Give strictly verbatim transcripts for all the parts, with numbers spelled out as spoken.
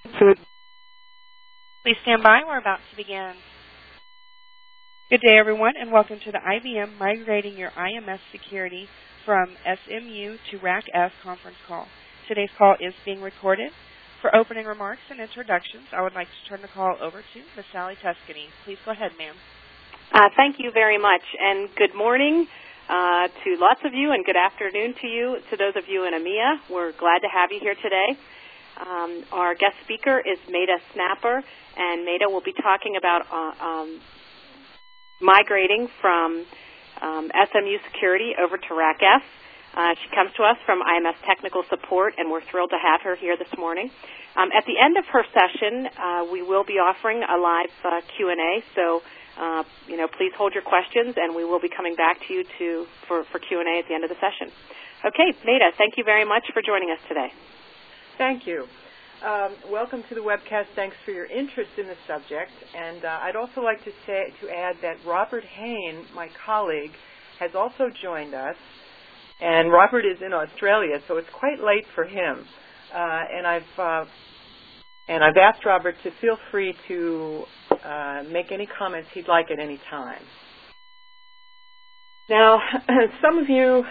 Please stand by. We're about to begin. Good day, everyone, and welcome to the I B M Migrating Your I M S Security from S M U to RAC F conference call. Today's call is being recorded. For opening remarks and introductions, I would like to turn the call over to Miz Sally Tuscany. Please go ahead, ma'am. Uh, thank you very much, and good morning uh, to lots of you, and good afternoon to you, to those of you in EMEA. We're glad to have you here today. Um, our guest speaker is Maida Snapper, and Maida will be talking about uh, um, migrating from um, S M U Security over to RAC F. Uh, she comes to us from I M S Technical Support, and we're thrilled to have her here this morning. Um, at the end of her session, uh, we will be offering a live uh, Q and A, so uh, you know, please hold your questions, and we will be coming back to you to, for, for Q and A at the end of the session. Okay, Maida, thank you very much for joining us today. Thank you. Um, welcome to the webcast. Thanks for your interest in the subject. And uh, I'd also like to say to add that Robert Hain, my colleague, has also joined us. And Robert is in Australia, so it's quite late for him. Uh, and I've uh, and I've asked Robert to feel free to uh, make any comments he'd like at any time. Now, some of you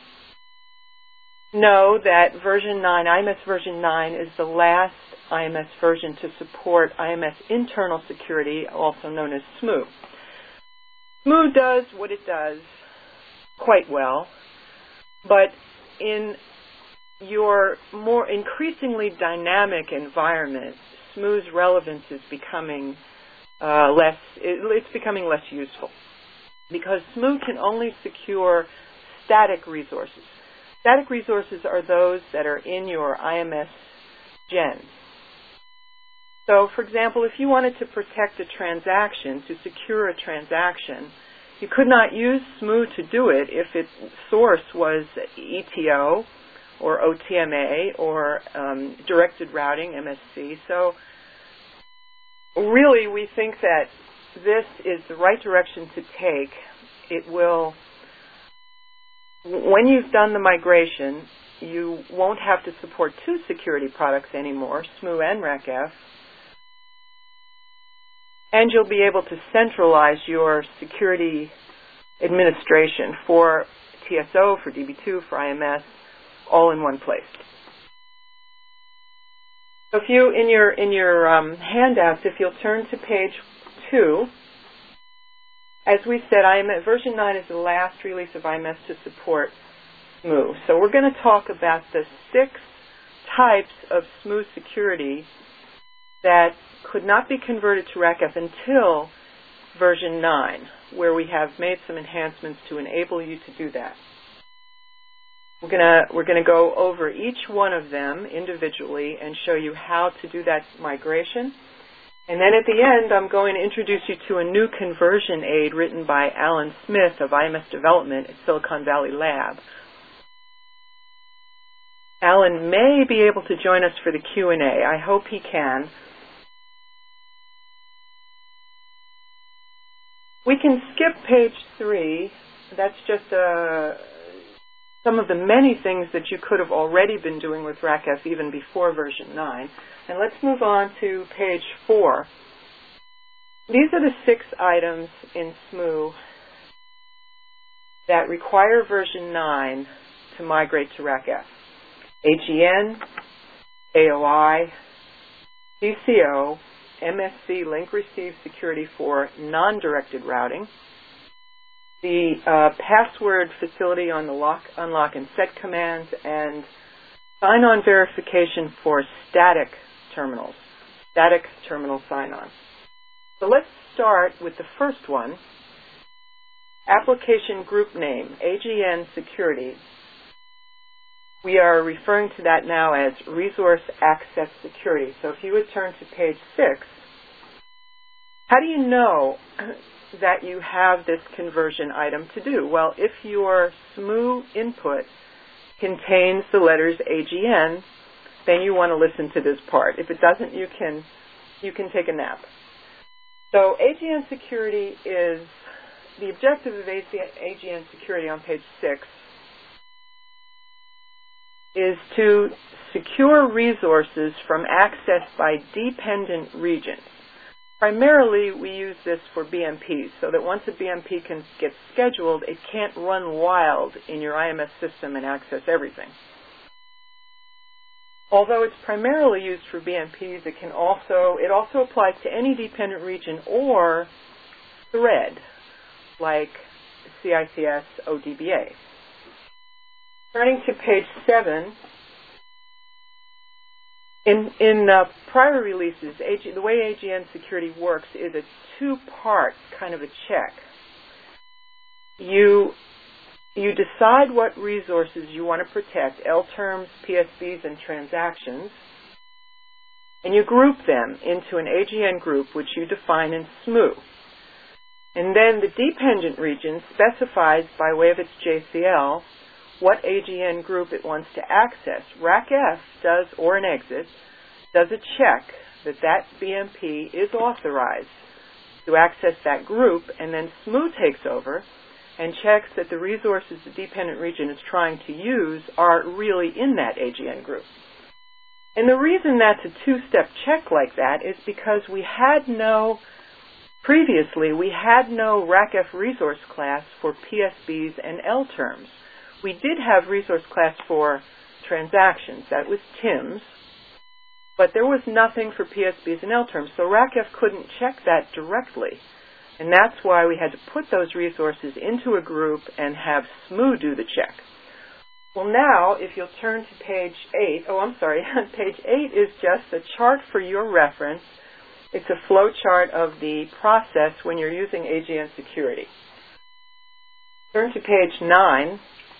know that version nine, I M S version nine, is the last I M S version to support I M S internal security, also known as S M U. S M U does what it does quite well, but in your more increasingly dynamic environment, S M U's relevance is becoming uh, less, it, it's becoming less useful, because S M U can only secure static resources. Static resources are those that are in your I M S gens. So, for example, if you wanted to protect a transaction, to secure a transaction, you could not use S M U to do it if its source was E T O or O T M A or um, directed routing, M S C. So, really, we think that this is the right direction to take. It will... When you've done the migration, you won't have to support two security products anymore, S M U and RAC F, and you'll be able to centralize your security administration for T S O, for D B two, for I M S, all in one place. So if you, in your, in your um, handouts, if you'll turn to page two, as we said, I M S, version nine is the last release of I M S to support S M U. So we're going to talk about the six types of S M U security that could not be converted to RAC F until version nine, where we have made some enhancements to enable you to do that. We're going to, we're going to go over each one of them individually and show you how to do that migration. And then at the end, I'm going to introduce you to a new conversion aid written by Alan Smith of I M S Development at Silicon Valley Lab. Alan may be able to join us for the Q and A. I hope he can. We can skip page three. That's just uh, some of the many things that you could have already been doing with RAC F even before version nine. And let's move on to page four. These are the six items in S M U that require version nine to migrate to RAC F. A G N, A O I, C C O, M S C, link receive security for non-directed routing, the uh, password facility on the lock, unlock, and set commands, and sign-on verification for static terminals, static terminal sign-on. So let's start with the first one, application group name, A G N security. We are referring to that now as resource access security. So if you would turn to page six, how do you know that you have this conversion item to do? Well, if your S M U input contains the letters A G N, then you want to listen to this part. If it doesn't, you can you can take a nap. So A G N security is the objective of A G N security on page six is to secure resources from access by dependent regions. Primarily, we use this for B M Ps, so that once a B M P can get scheduled, it can't run wild in your I M S system and access everything. Although it's primarily used for B M Ps, it can also it also applies to any dependent region or thread, like C I C S O D B A. Turning to page seven. In, in uh, prior releases, A G, the way A G N security works is a two-part kind of a check. You, you decide what resources you want to protect, L terms, P S Bs, and transactions, and you group them into an A G N group, which you define in S M U. And then the dependent region specifies, by way of its J C L, what A G N group it wants to access. RACF does, or an exit, does a check that that B M P is authorized to access that group, and then S M U takes over and checks that the resources the dependent region is trying to use are really in that A G N group. And the reason that's a two-step check like that is because we had no, previously, we had no RACF resource class for P S Bs and L terms. We did have resource class for transactions. That was T I Ms. But there was nothing for P S Bs and L terms. So RACF couldn't check that directly. And that's why we had to put those resources into a group and have S M U do the check. Well, now, if you'll turn to page eight, oh, I'm sorry, page eight is just a chart for your reference. It's a flow chart of the process when you're using A G N security. Turn to page nine.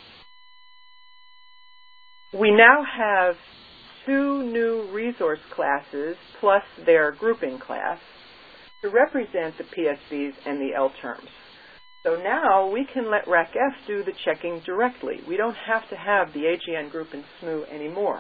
We now have two new resource classes plus their grouping class to represent the P S Bs and the L terms. So now we can let RACF do the checking directly. We don't have to have the A G N group in S M U anymore.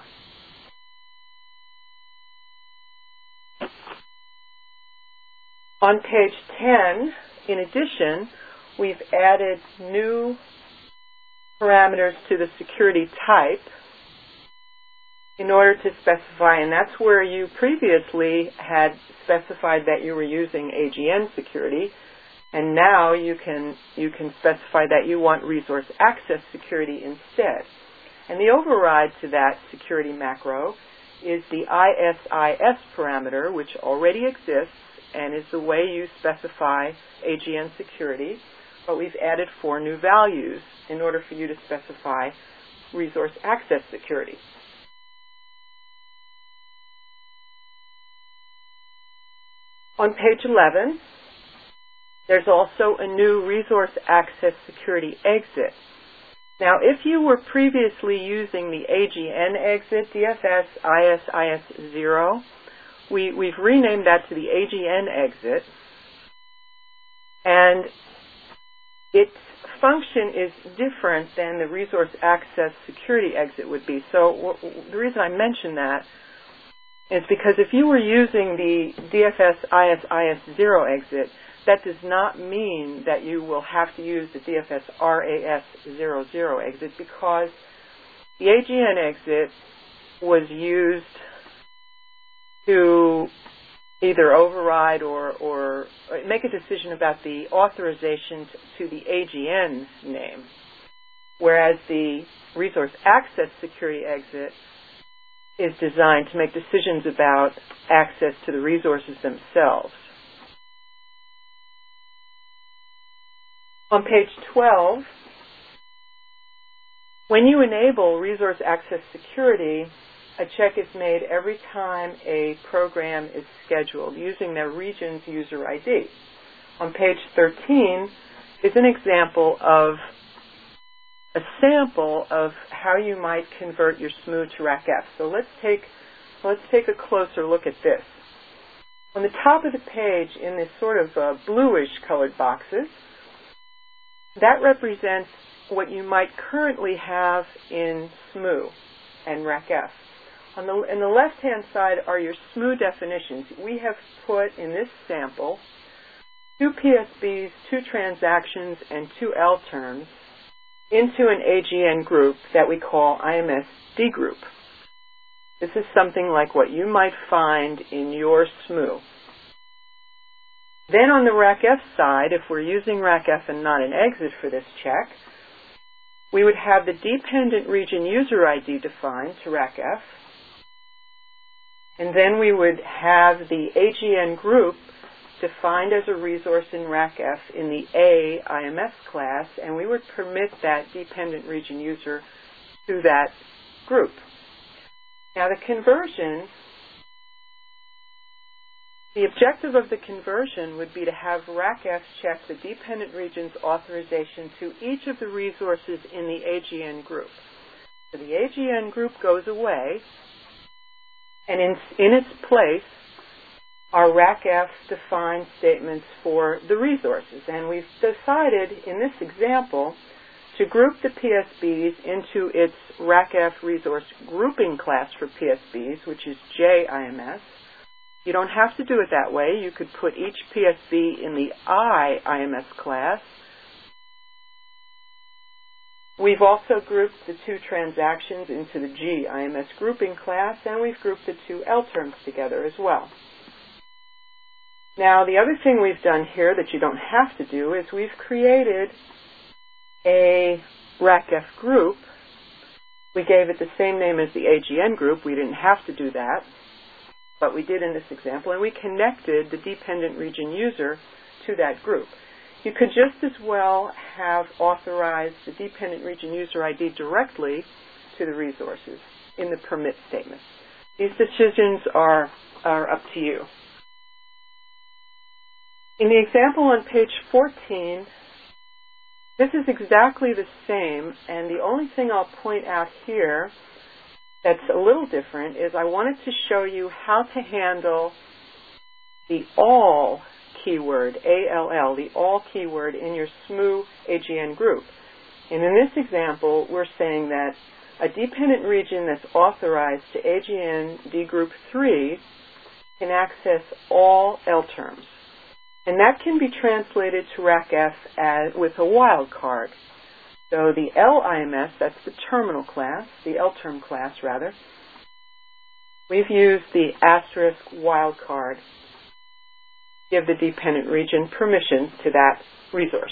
On page ten, in addition, we've added new parameters to the security type in order to specify, and that's where you previously had specified that you were using A G N security, and now you can you can specify that you want resource access security instead. And the override to that security macro is the I S I S parameter, which already exists and is the way you specify A G N security, but we've added four new values in order for you to specify resource access security. On page eleven, there's also a new resource access security exit. Now, if you were previously using the A G N exit, D F S I S I S zero, we, we've renamed that to the A G N exit, and its function is different than the resource access security exit would be. So w the reason I mention that is because if you were using the D F S I S I S zero exit, that does not mean that you will have to use the D F S R A S zero zero exit, because the A G N exit was used to either override or, or make a decision about the authorization to the A G N's name, whereas the resource access security exit is designed to make decisions about access to the resources themselves. On page twelve, when you enable resource access security, a check is made every time a program is scheduled using their region's user I D. On page thirteen is an example of a sample of how you might convert your S M U to RACF. So let's take, let's take a closer look at this. On the top of the page, in this sort of uh, bluish colored boxes, that represents what you might currently have in S M U and RACF. On the, in the left-hand side are your S M U definitions. We have put in this sample two P S Bs, two transactions, and two L terms into an A G N group that we call I M S D group. This is something like what you might find in your S M U. Then on the RACF side, if we're using RACF and not an exit for this check, we would have the dependent region user I D defined to RACF, and then we would have the A G N group defined as a resource in RACF in the A I M S class, and we would permit that dependent region user to that group. Now the conversion, the objective of the conversion would be to have RACF check the dependent region's authorization to each of the resources in the A G N group. So the A G N group goes away, and in, in its place are RACF defined statements for the resources. And we've decided in this example to group the P S Bs into its RACF resource grouping class for P S Bs, which is J I M S. You don't have to do it that way. You could put each P S B in the I I M S class. We've also grouped the two transactions into the G I M S grouping class, and we've grouped the two L terms together as well. Now, the other thing we've done here that you don't have to do is we've created a RACF group. We gave it the same name as the A G N group. We didn't have to do that, but we did in this example, and we connected the dependent region user to that group. You could just as well have authorized the dependent region user I D directly to the resources in the permit statement. These decisions are, are up to you. In the example on page fourteen, this is exactly the same, and the only thing I'll point out here that's a little different is I wanted to show you how to handle the all keyword, A L L, the all keyword in your S M U A G N group. And in this example, we're saying that a dependent region that's authorized to A G N D group three can access all L terms. And that can be translated to RACF as, with a wildcard. So the L I M S, that's the terminal class, the L term class rather, we've used the asterisk wildcard to give the dependent region permission to that resource.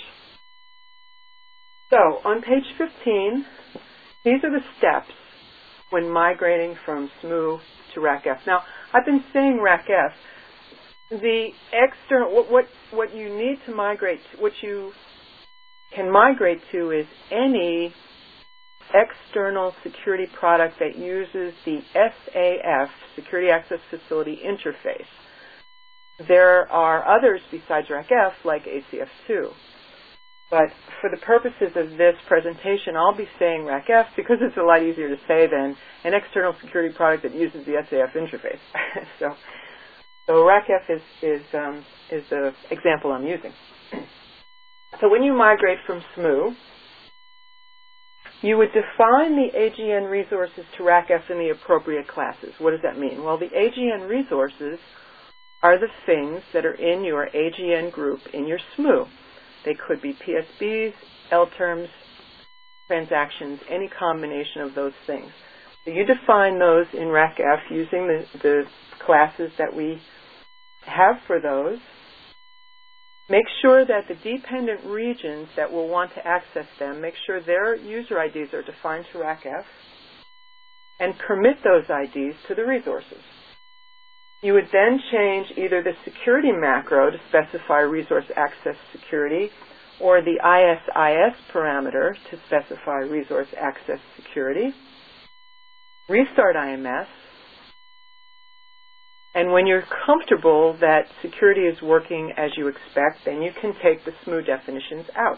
So on page fifteen, these are the steps when migrating from S M U to RACF. Now, I've been saying RACF. The external, what, what, what you need to migrate, what you can migrate to is any external security product that uses the S A F, Security Access Facility interface. There are others besides RACF, like A C F two. But for the purposes of this presentation, I'll be saying RACF because it's a lot easier to say than an external security product that uses the S A F interface. so, so RACF is, is, um, is the example I'm using. So when you migrate from S M U, you would define the A G N resources to RACF in the appropriate classes. What does that mean? Well, the A G N resources are the things that are in your A G N group in your S M U. They could be P S Bs, L terms, transactions, any combination of those things. So you define those in RACF using the, the classes that we have for those. Make sure that the dependent regions that will want to access them, make sure their user I Ds are defined to RACF, and permit those I Ds to the resources. You would then change either the security macro to specify resource access security or the I S I S parameter to specify resource access security. Restart I M S. And when you're comfortable that security is working as you expect, then you can take the S M U definitions out.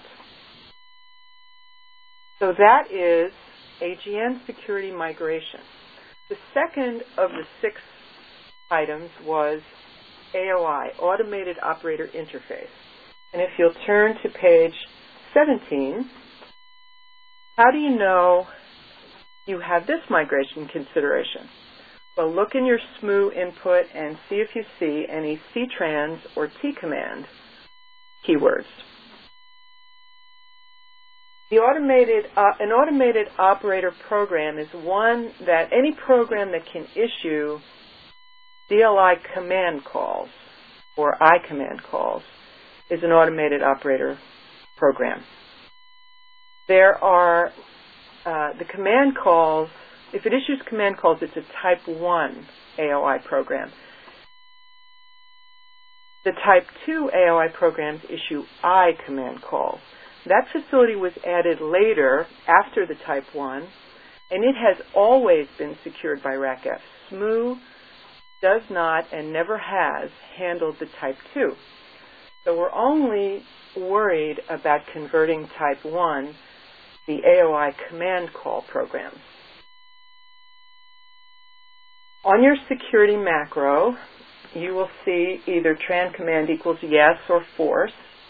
So that is A G N security migration. The second of the six items was A O I, Automated Operator Interface. And if you'll turn to page seventeen, how do you know you have this migration consideration? Well, look in your S M U input and see if you see any C trans or T command keywords. The automated, uh, an automated operator program is one that any program that can issue D L I command calls or I command calls is an automated operator program. There are uh, the command calls. If it issues command calls, it's a type one A O I program. The type two A O I programs issue I command calls. That facility was added later after the type one, and it has always been secured by RACF. S M U does not and never has handled the type two. So we're only worried about converting type one, the A O I command call program. On your security macro, you will see either tran command equals yes or force.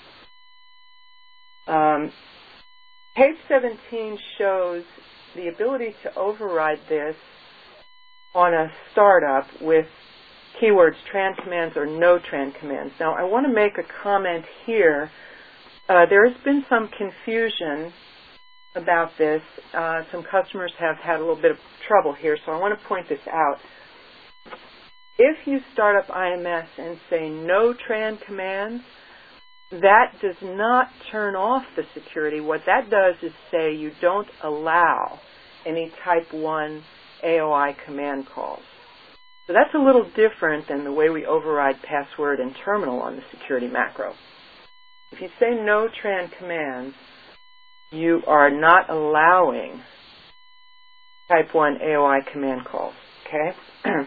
Um, page seventeen shows the ability to override this on a startup with keywords tran commands or no tran commands. Now, I want to make a comment here. Uh, there has been some confusion about this. Uh, some customers have had a little bit of trouble here, so I want to point this out. If you start up I M S and say no tran commands, that does not turn off the security. What that does is say you don't allow any type one A O I command calls. So that's a little different than the way we override password and terminal on the security macro. If you say no tran commands, you are not allowing type one A O I command calls, okay?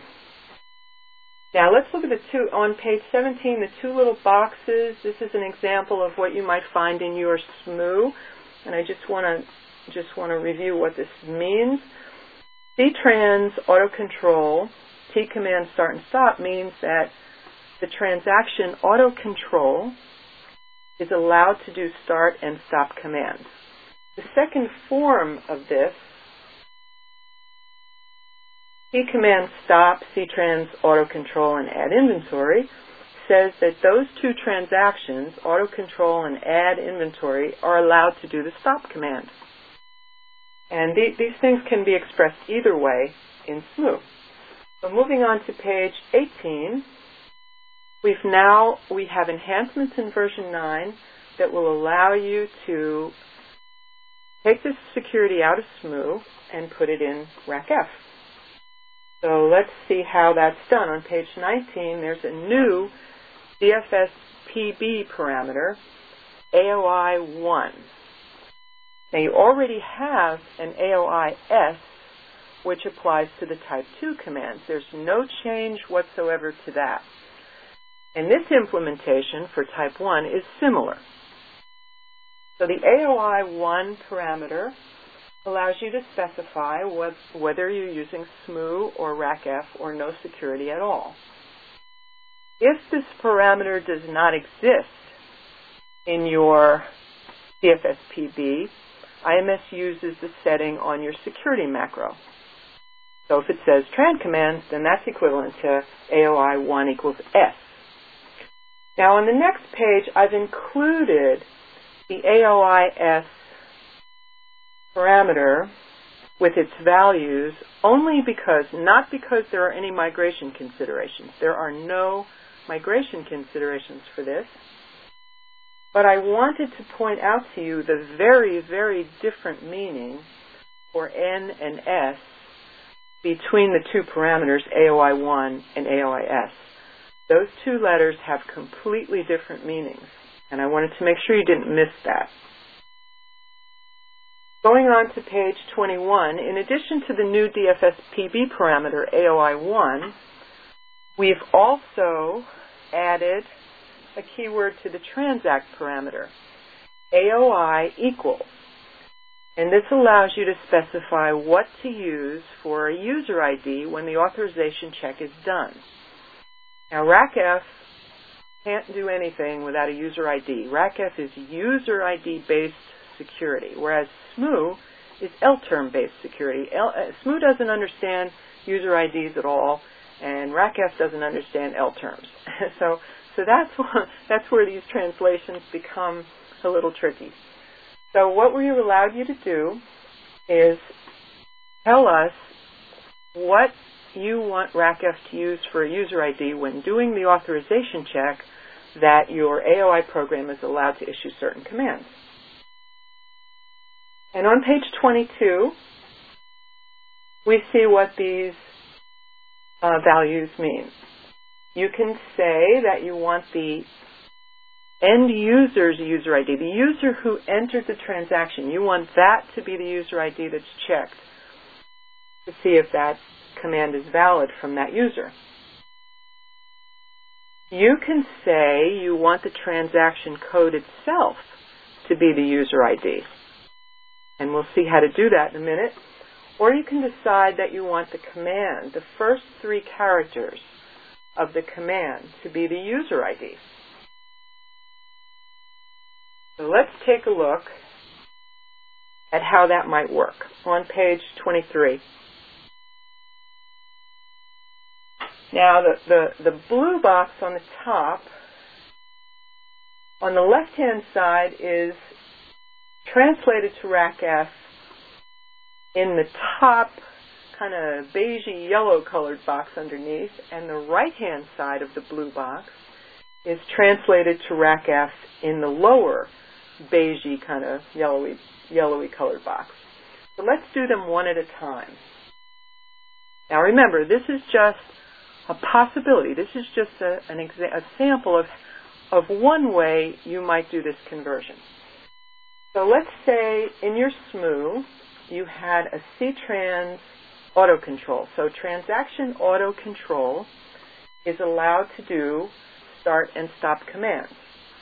Now let's look at the two, on page seventeen, the two little boxes. This is an example of what you might find in your S M U, and I just want to just want to review what this means. C-trans auto control, T command start and stop means that the transaction auto control is allowed to do start and stop commands. The second form of this, T command stop, C-trans auto control, and add inventory, says that those two transactions, auto control and add inventory, are allowed to do the stop command. And the, these things can be expressed either way in S M U. So moving on to page eighteen, we've now, we have enhancements in version nine that will allow you to take this security out of S M U and put it in RACF. So let's see how that's done. On page nineteen, there's a new D F S P B parameter, A O I one. Now you already have an A O I S, which applies to the type two commands. There's no change whatsoever to that. And this implementation for type one is similar. So the A O I one parameter allows you to specify what, whether you're using S M U or RACF or no security at all. If this parameter does not exist in your D F S P B, I M S uses the setting on your security macro. So if it says tran commands, then that's equivalent to A O I one equals S. Now on the next page, I've included the A O I S parameter with its values only because, not because there are any migration considerations. There are no migration considerations for this. But I wanted to point out to you the very, very different meaning for N and S between the two parameters, A O I one and A O I S. Those two letters have completely different meanings, and I wanted to make sure you didn't miss that. Going on to page twenty-one, in addition to the new D F S P B parameter, A O I one, we've also added a keyword to the transact parameter, A O I equals. And this allows you to specify what to use for a user I D when the authorization check is done. Now, RACF can't do anything without a user I D. RACF is user I D-based security, whereas S M U is L term-based security. L, uh, S M U doesn't understand user I Ds at all, and RACF doesn't understand L terms. so, so that's, that's where these translations become a little tricky. So what we allowed you to do is tell us what you want RACF to use for a user I D when doing the authorization check that your A O I program is allowed to issue certain commands. And on page twenty-two, we see what these uh, values mean. You can say that you want the end user's user I D, the user who entered the transaction. You want that to be the user I D that's checked to see if that command is valid from that user. You can say you want the transaction code itself to be the user I D. And we'll see how to do that in a minute. Or you can decide that you want the command, the first three characters of the command, to be the user I D. So let's take a look at how that might work on page twenty-three. Now, the, the, the blue box on the top, on the left-hand side, is translated to RACF in the top kind of beigey yellow-colored box underneath, and the right-hand side of the blue box is translated to RACF in the lower beigey kind of yellowy, yellowy colored box. So let's do them one at a time. Now remember, this is just a possibility. This is just a, an exa- a sample of, of one way you might do this conversion. So let's say in your S M U, you had a C trans auto control. So transaction auto control is allowed to do start and stop commands.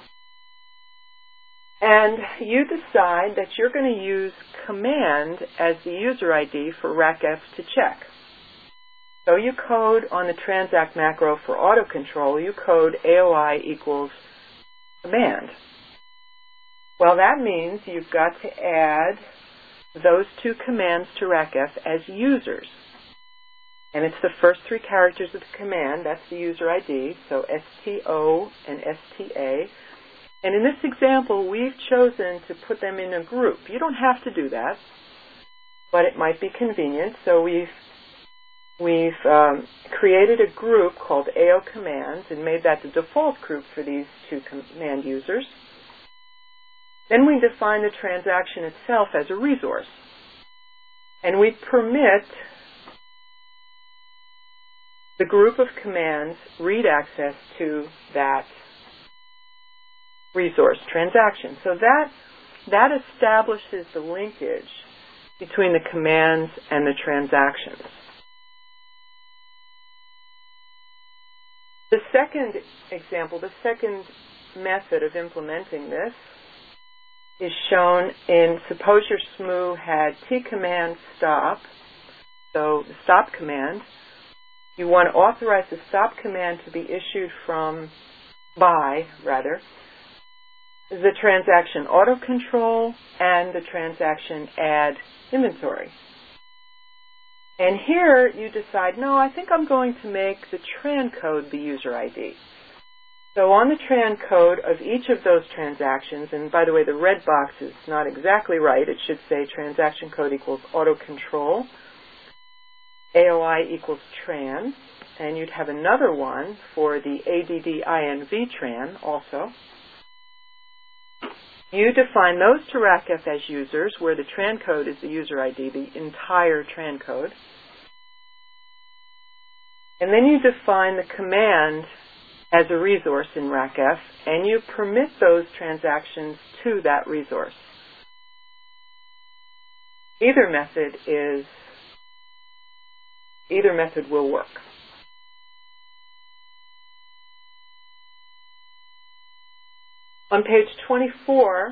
And you decide that you're going to use command as the user I D for RACF to check. So you code on the transact macro for auto control, you code A O I equals command. Well, that means you've got to add those two commands to RACF as users. And it's the first three characters of the command, that's the user I D, so S T O and S T A. And in this example, we've chosen to put them in a group. You don't have to do that, but it might be convenient. So we've, we've um, created a group called A O commands and made that the default group for these two command users. Then we define the transaction itself as a resource. And we permit the group of commands read access to that resource transaction. So that, that establishes the linkage between the commands and the transactions. The second example, the second method of implementing this is shown in, suppose your S M U had T command stop, so the stop command. You want to authorize the stop command to be issued from, by, rather, the transaction auto control and the transaction add inventory. And here you decide, no, I think I'm going to make the tran code the user I D. So on the tran code of each of those transactions, and by the way, the red box is not exactly right. It should say transaction code equals auto control, A O I equals tran, and you'd have another one for the A D D I N V tran also. You define those to RACF as users, where the tran code is the user I D, the entire tran code. And then you define the command as a resource in RACF, and you permit those transactions to that resource. Either method is, either method will work. On page twenty-four,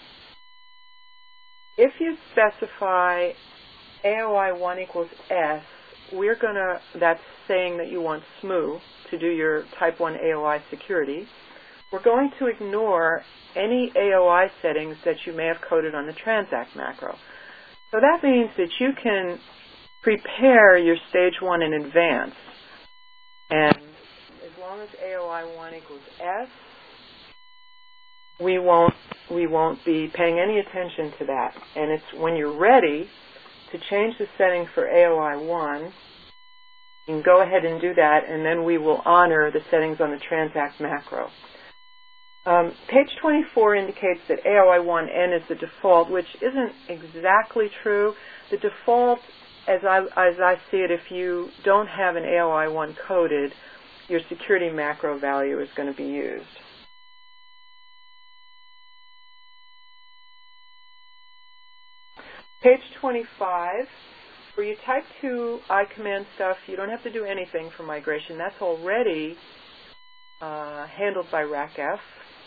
if you specify A O I one equals S, we're going to, that's saying that you want S M U to do your type one A O I security. We're going to ignore any A O I settings that you may have coded on the transact macro. So that means that you can prepare your stage one in advance. And as long as A O I one equals S, we won't we won't be paying any attention to that. And it's when you're ready to change the setting for A O I one, you can go ahead and do that, and then we will honor the settings on the Transact macro. Um, page twenty-four indicates that A O I one N is the default, which isn't exactly true. The default, as I, as I see it, if you don't have an A O I one coded, your security macro value is going to be used. Page twenty-five, where you type to iCommand stuff, you don't have to do anything for migration. That's already uh, handled by RACF.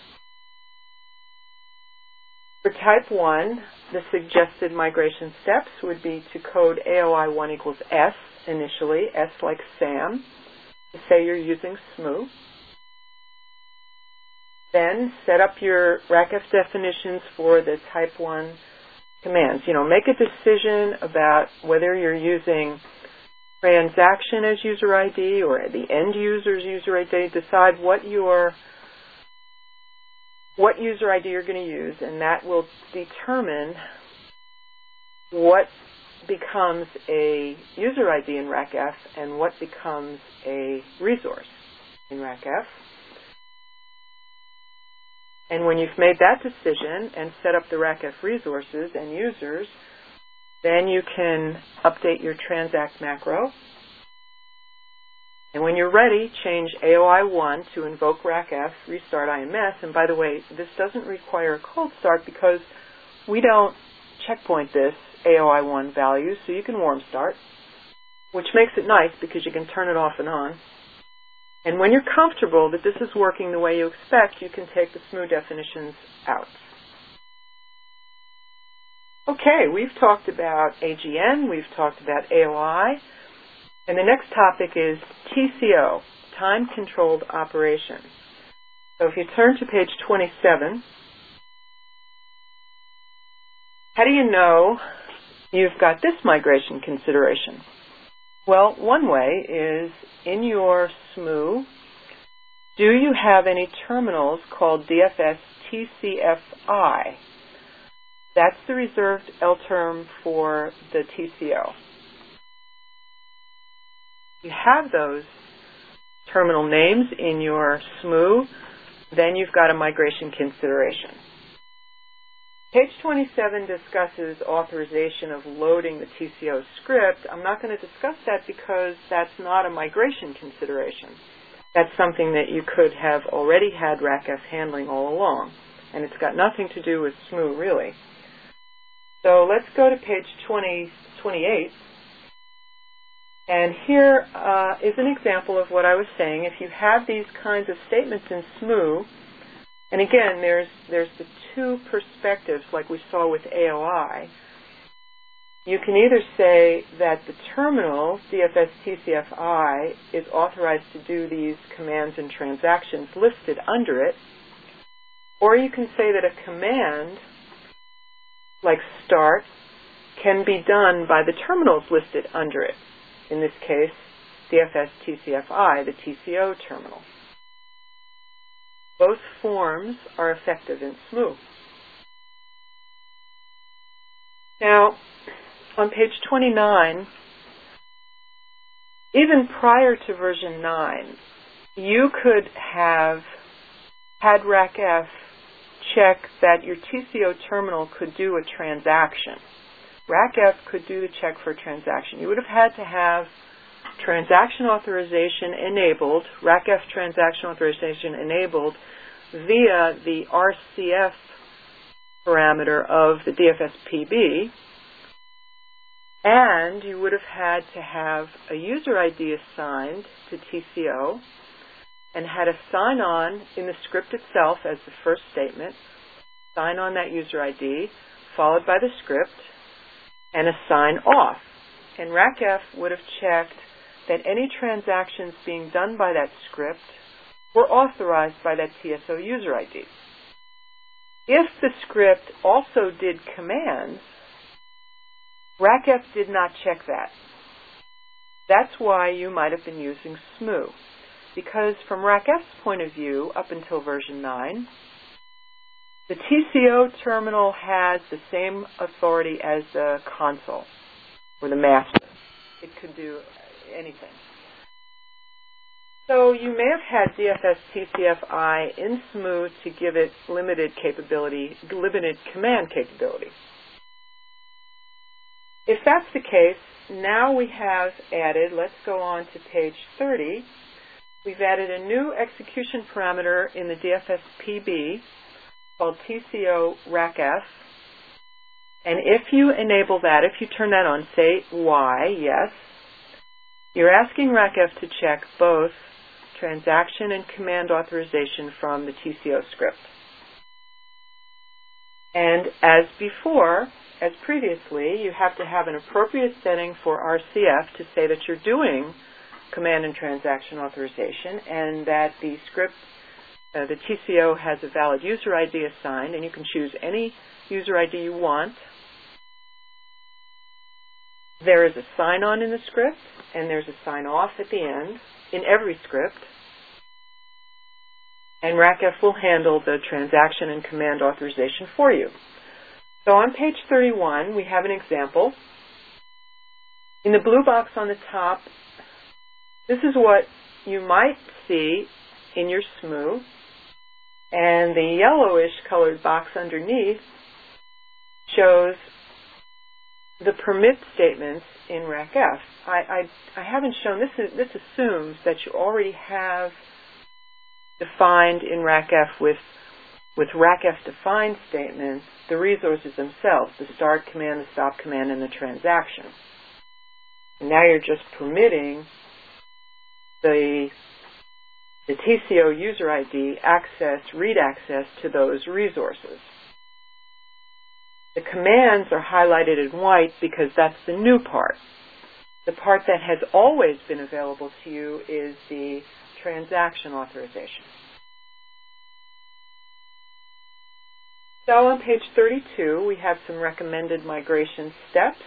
For type one, the suggested migration steps would be to code A O I one equals S initially, S like Sam, to say you're using S M U. Then set up your RACF definitions for the type one commands. You know, make a decision about whether you're using transaction as user I D or the end user's user I D. Decide what your what user I D you're going to use, and that will determine what becomes a user I D in RACF and what becomes a resource in RACF. And when you've made that decision and set up the RACF resources and users, then you can update your Transact macro. And when you're ready, change A O I one to invoke RACF, restart I M S. And by the way, this doesn't require a cold start because we don't checkpoint this A O I one value, so you can warm start, which makes it nice because you can turn it off and on. And when you're comfortable that this is working the way you expect, you can take the S M U definitions out. Okay, we've talked about A G N, we've talked about A O I, and the next topic is T C O, Time-Controlled Operation. So if you turn to page twenty-seven, how do you know you've got this migration consideration? Well, one way is in your S M U, do you have any terminals called D F S T C F I? That's the reserved L term for the T C O. You have those terminal names in your S M U, then you've got a migration consideration. Page twenty-seven discusses authorization of loading the T C O script. I'm not going to discuss that because that's not a migration consideration. That's something that you could have already had RACF handling all along, and it's got nothing to do with S M U really. So let's go to page twenty, twenty-eight. And here uh, is an example of what I was saying. If you have these kinds of statements in S M U, and again, there's, there's the two perspectives like we saw with A O I. You can either say that the terminal, D F S T C F I, is authorized to do these commands and transactions listed under it, or you can say that a command, like start, can be done by the terminals listed under it. In this case, D F S T C F I, the T C O terminal. Both forms are effective in S M U. Now, on page twenty-nine, even prior to version nine, you could have had RACF check that your T C O terminal could do a transaction. RACF could do the check for a transaction. You would have had to have transaction authorization enabled, RACF transaction authorization enabled via the R C F parameter of the D F S P B, and you would have had to have a user I D assigned to T C O and had a sign on in the script itself as the first statement, sign on that user I D, followed by the script, and a sign off. And RACF would have checked that any transactions being done by that script were authorized by that T S O user I D. If the script also did commands, RACF did not check that. That's why you might have been using S M U. Because from RACF's point of view, up until version nine, The T C O terminal has the same authority as the console or the master. It could do anything. So you may have had D F S T C F I in S M U to give it limited capability, limited command capability. If that's the case, now we have added, let's go on to page thirty, we've added a new execution parameter in the D F S P B called T C O RACF. And if you enable that, if you turn that on, say Y, yes, you're asking RACF to check both transaction and command authorization from the T C O script. And as before, as previously, you have to have an appropriate setting for R C F to say that you're doing command and transaction authorization and that the script, uh, the T C O has a valid user I D assigned, and you can choose any user I D you want. There is a sign-on in the script, and there's a sign-off at the end in every script. And RACF will handle the transaction and command authorization for you. So on page thirty-one, we have an example. In the blue box on the top, this is what you might see in your S M U. And the yellowish colored box underneath shows the permit statements in RACF. I, I, I haven't shown, this, is, this assumes that you already have defined in RACF with, with RACF defined statements the resources themselves, the start command, the stop command, and the transaction. And now you're just permitting the, the T C O user I D access, read access to those resources. The commands are highlighted in white because that's the new part. The part that has always been available to you is the transaction authorization. So on page thirty-two, we have some recommended migration steps.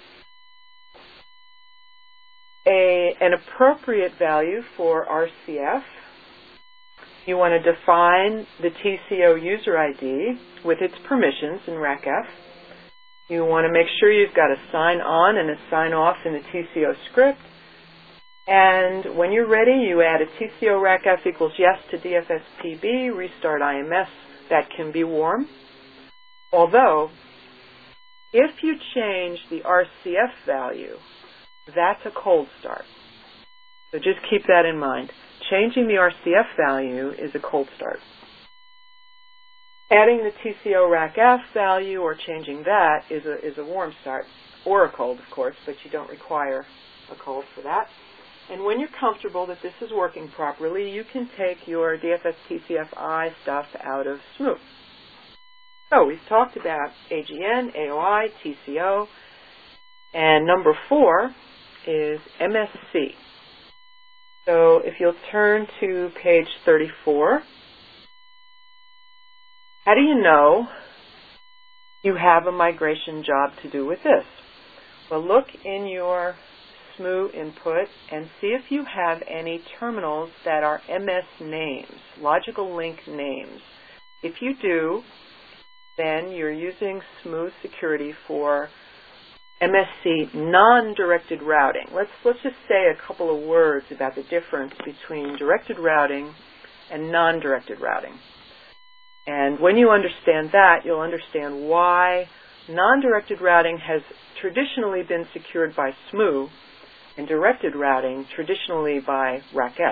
A, an appropriate value for R C F. You want to define the T C O user I D with its permissions in RACF. You want to make sure you've got a sign on and a sign off in the T C O script. And when you're ready, you add a T C O RACF equals yes to D F S P B, restart I M S. That can be warm. Although, if you change the R C F value, that's a cold start. So just keep that in mind. Changing the R C F value is a cold start. Adding the T C O RACF value or changing that is a, is a warm start, or a cold, of course, but you don't require a cold for that. And when you're comfortable that this is working properly, you can take your D F S T C F I stuff out of S M U. So we've talked about A G N, A O I, T C O, and number four is M S C. So if you'll turn to page thirty-four, how do you know you have a migration job to do with this? Well, look in your S M U input and see if you have any terminals that are M S names, logical link names. If you do, then you're using S M U security for M S C non-directed routing. Let's, let's just say a couple of words about the difference between directed routing and non-directed routing. And when you understand that, you'll understand why non-directed routing has traditionally been secured by S M U and directed routing traditionally by RACF.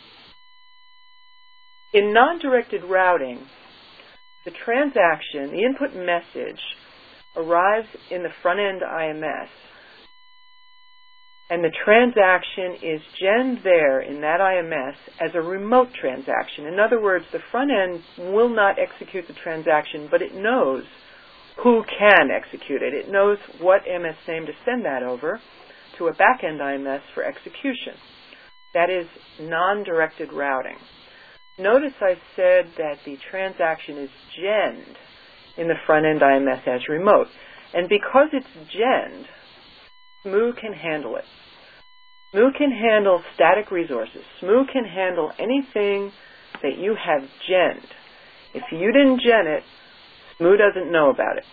In non-directed routing, the transaction, the input message, arrives in the front-end I M S, and the transaction is gen there in that I M S as a remote transaction. In other words, the front end will not execute the transaction, but it knows who can execute it. It knows what M S name to send that over to a back-end I M S for execution. That is non-directed routing. Notice I said that the transaction is genned in the front-end I M S as remote. And because it's genned, S M U can handle it. S M U can handle static resources. S M U can handle anything that you have genned. If you didn't gen it, S M U doesn't know about it.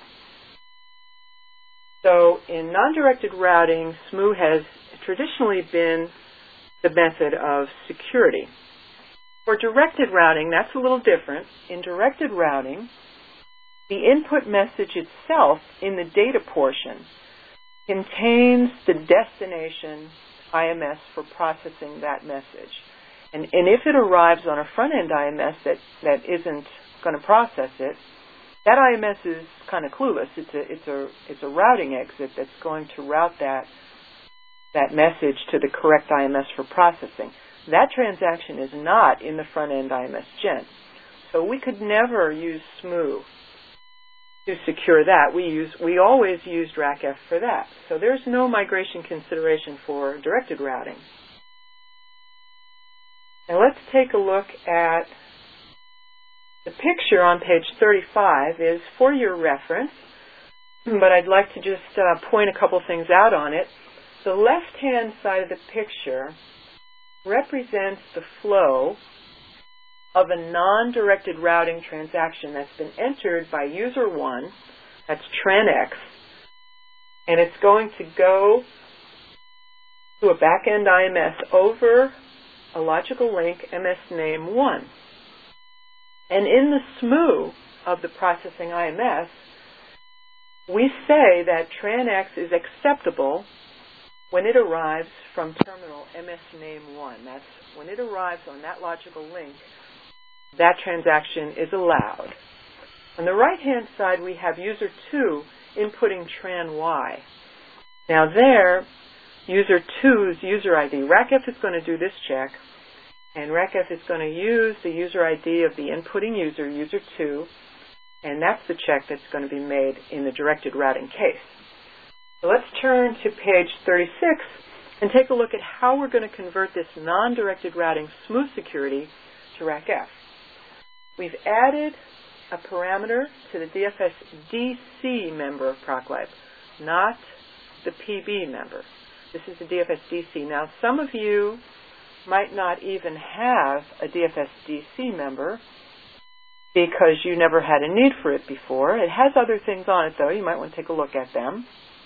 So in non-directed routing, S M U has traditionally been the method of security. For directed routing, that's a little different. In directed routing, the input message itself in the data portion contains the destination I M S for processing that message. And, and if it arrives on a front-end I M S that, that isn't going to process it, that I M S is kind of clueless. It's a, it's a, it's a routing exit that's going to route that, that message to the correct I M S for processing. That transaction is not in the front-end I M S gen. So we could never use S M U to secure that. We use, we always used RACF for that. So there's no migration consideration for directed routing. Now let's take a look at the picture on page thirty-five is for your reference, but I'd like to just uh, point a couple things out on it. The left-hand side of the picture represents the flow of a non-directed routing transaction that's been entered by user one, that's TranX, and it's going to go to a back-end I M S over a logical link M S name one. And in the S M U of the processing I M S, we say that TranX is acceptable when it arrives from terminal M S name one. That's when it arrives on that logical link, that transaction is allowed. On the right-hand side, we have user two inputting TranY. Now there, user two's user I D, RACF is going to do this check, and RACF is going to use the user I D of the inputting user, user two, and that's the check that's going to be made in the directed routing case. So let's turn to page thirty-six and take a look at how we're going to convert this non-directed routing S M U security to RACF. We've added a parameter to the D F S D C member of ProcLive, not the P B member. This is the D F S D C. Now, some of you might not even have a D F S D C member because you never had a need for it before. It has other things on it, though. You might want to take a look at them.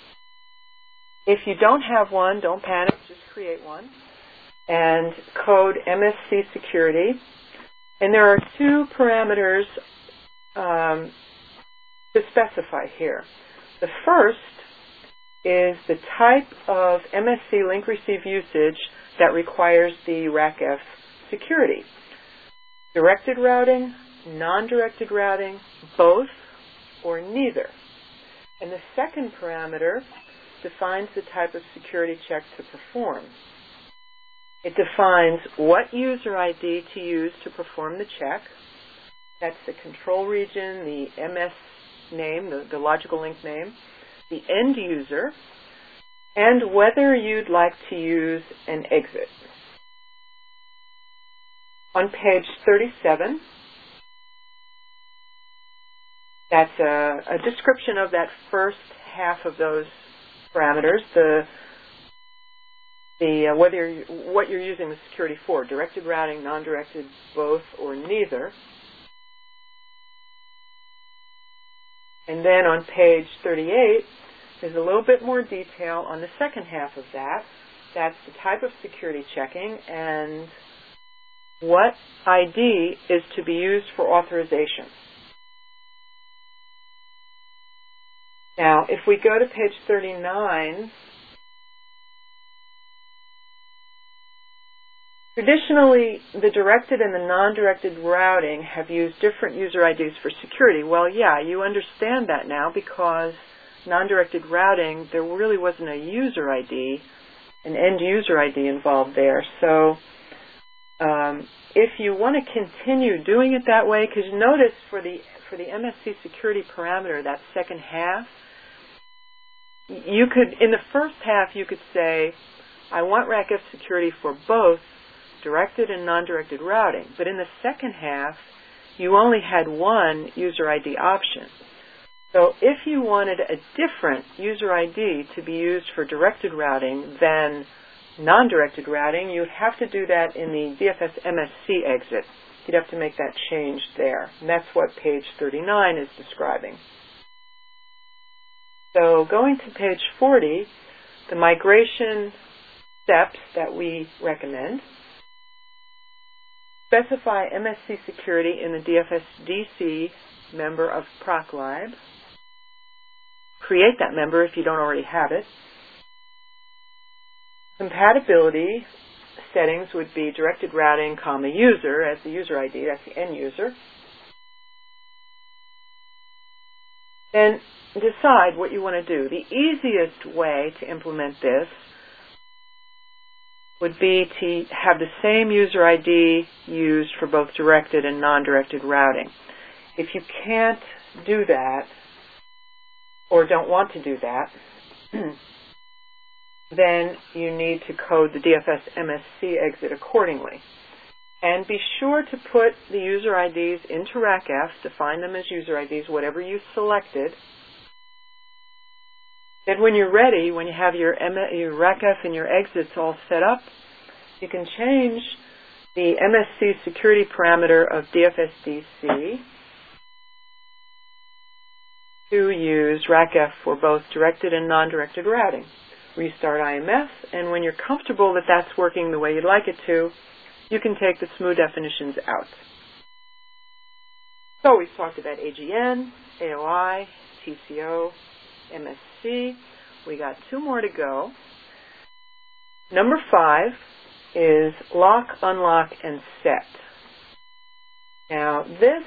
If you don't have one, don't panic. Just create one and code M S C security. And there are two parameters um, to specify here. The first is the type of M S C link receive usage that requires the RACF security. Directed routing, non-directed routing, both, or neither. And the second parameter defines the type of security check to perform. It defines what user I D to use to perform the check. That's the control region, the M S name, the, the logical link name, the end user, and whether you'd like to use an exit. On page thirty-seven, that's a, a description of that first half of those parameters, the, the uh, whether you, what you're using the security for, directed routing, non-directed, both, or neither. And then on page thirty-eight, there's a little bit more detail on the second half of that. That's the type of security checking and what I D is to be used for authorization. Now, if we go to page thirty-nine, traditionally, the directed and the non-directed routing have used different user I Ds for security. Well, yeah, you understand that now because non-directed routing, there really wasn't a user I D, an end user I D involved there. So um, if you want to continue doing it that way, because notice for the, for the M S C security parameter, that second half, you could, in the first half, you could say, I want RACF security for both directed and non-directed routing. But in the second half, you only had one user I D option. So if you wanted a different user I D to be used for directed routing than non-directed routing, you'd have to do that in the D F S M S C exit. you'd have to make that change there. And that's what page thirty-nine is describing. So going to page forty, the migration steps that we recommend. Specify M S C security in the D F S D C member of ProcLib. Create that member if you don't already have it. Compatibility settings would be directed routing, comma, user as the user I D, that's the end user. Then decide what you want to do. The easiest way to implement this would be to have the same user I D used for both directed and non-directed routing. If you can't do that, or don't want to do that, then you need to code the D F S M S C exit accordingly. And be sure to put the user I Ds into RACF, define them as user I Ds, whatever you selected. Then when you're ready, when you have your, M your RACF and your exits all set up, you can change the M S C security parameter of D F S D C to use RACF for both directed and non-directed routing. Restart I M S, and when you're comfortable that that's working the way you'd like it to, you can take the S M U definitions out. So we've talked about A G N, A O I, T C O, M S C. We got two more to go. Number five is lock, unlock, and set. Now this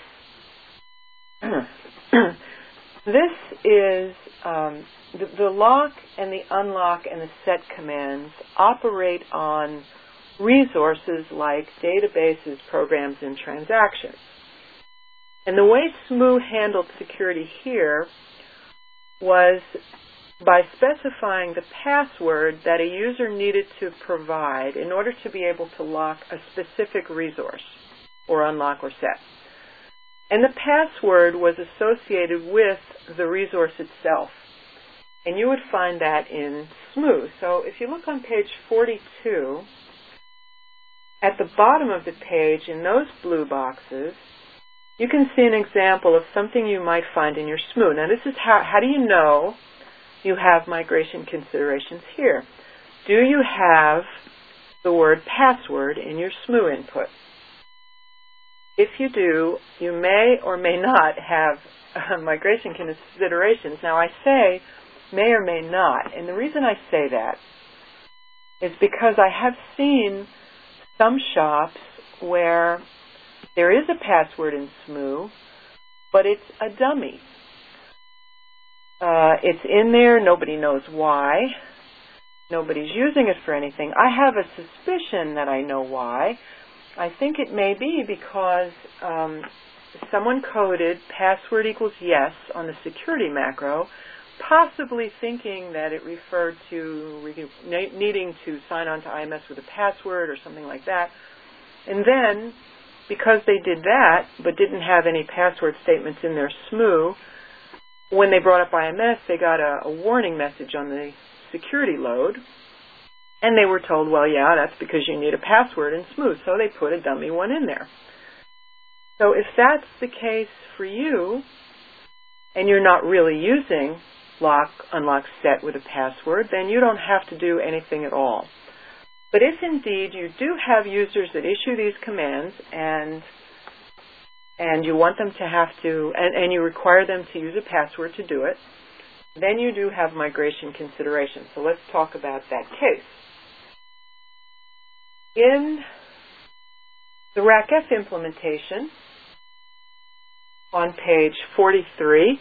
this is um, the, the lock and the unlock and the set commands operate on resources like databases, programs, and transactions. And the way S M U handled security here was by specifying the password that a user needed to provide in order to be able to lock a specific resource or unlock or set. And the password was associated with the resource itself. And you would find that in S M U. So if you look on page forty-two, at the bottom of the page in those blue boxes, you can see an example of something you might find in your S M U. Now this is how, how do you know you have migration considerations here? Do you have the word password in your S M U input? If you do, you may or may not have uh, migration considerations. Now I say may or may not, and the reason I say that is because I have seen some shops where there is a password in S M U, but it's a dummy. Uh, it's in there, nobody knows why. Nobody's using it for anything. I have a suspicion that I know why. I think it may be because um, someone coded password equals yes on the security macro, possibly thinking that it referred to re- needing to sign on to I M S with a password or something like that. And then, because they did that, but didn't have any password statements in their S M U, when they brought up I M S, they got a, a warning message on the security load, and they were told, well, yeah, that's because you need a password in S M U, so they put a dummy one in there. So if that's the case for you, and you're not really using lock, unlock, set with a password, then you don't have to do anything at all. But if indeed you do have users that issue these commands and and you want them to have to, and, and you require them to use a password to do it, then you do have migration considerations. So let's talk about that case. In the RACF implementation on page forty-three,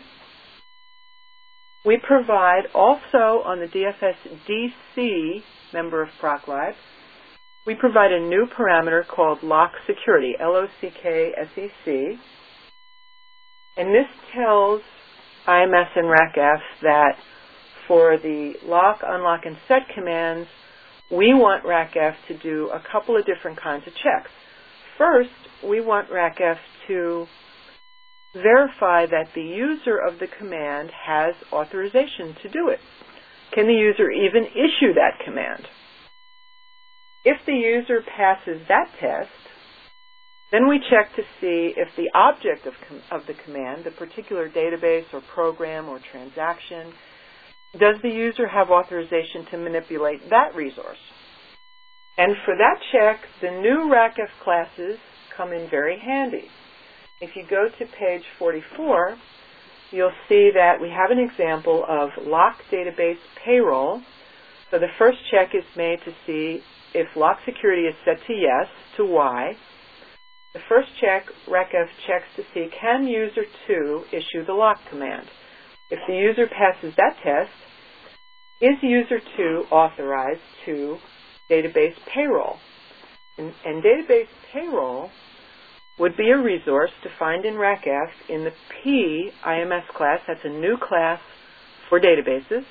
we provide also on the D F S D C member of ProcLib, we provide a new parameter called lock security, L O C K S E C. And this tells I M S and RACF that for the lock, unlock, and set commands, we want RACF to do a couple of different kinds of checks. First, we want RACF to verify that the user of the command has authorization to do it. Can the user even issue that command? If the user passes that test, Then we check to see if the object of, com- of the command, the particular database or program or transaction, does the user have authorization to manipulate that resource? And for that check, the new RACF classes come in very handy. If you go to page forty-four, you'll see that we have an example of lock database payroll. So the first check is made to see if lock security is set to yes, to Y. The first check, RACF checks to see, can user two issue the lock command? If the user passes that test, is user two authorized to database payroll? And, and database payroll would be a resource defined in RACF in the P I M S class. That's a new class for databases.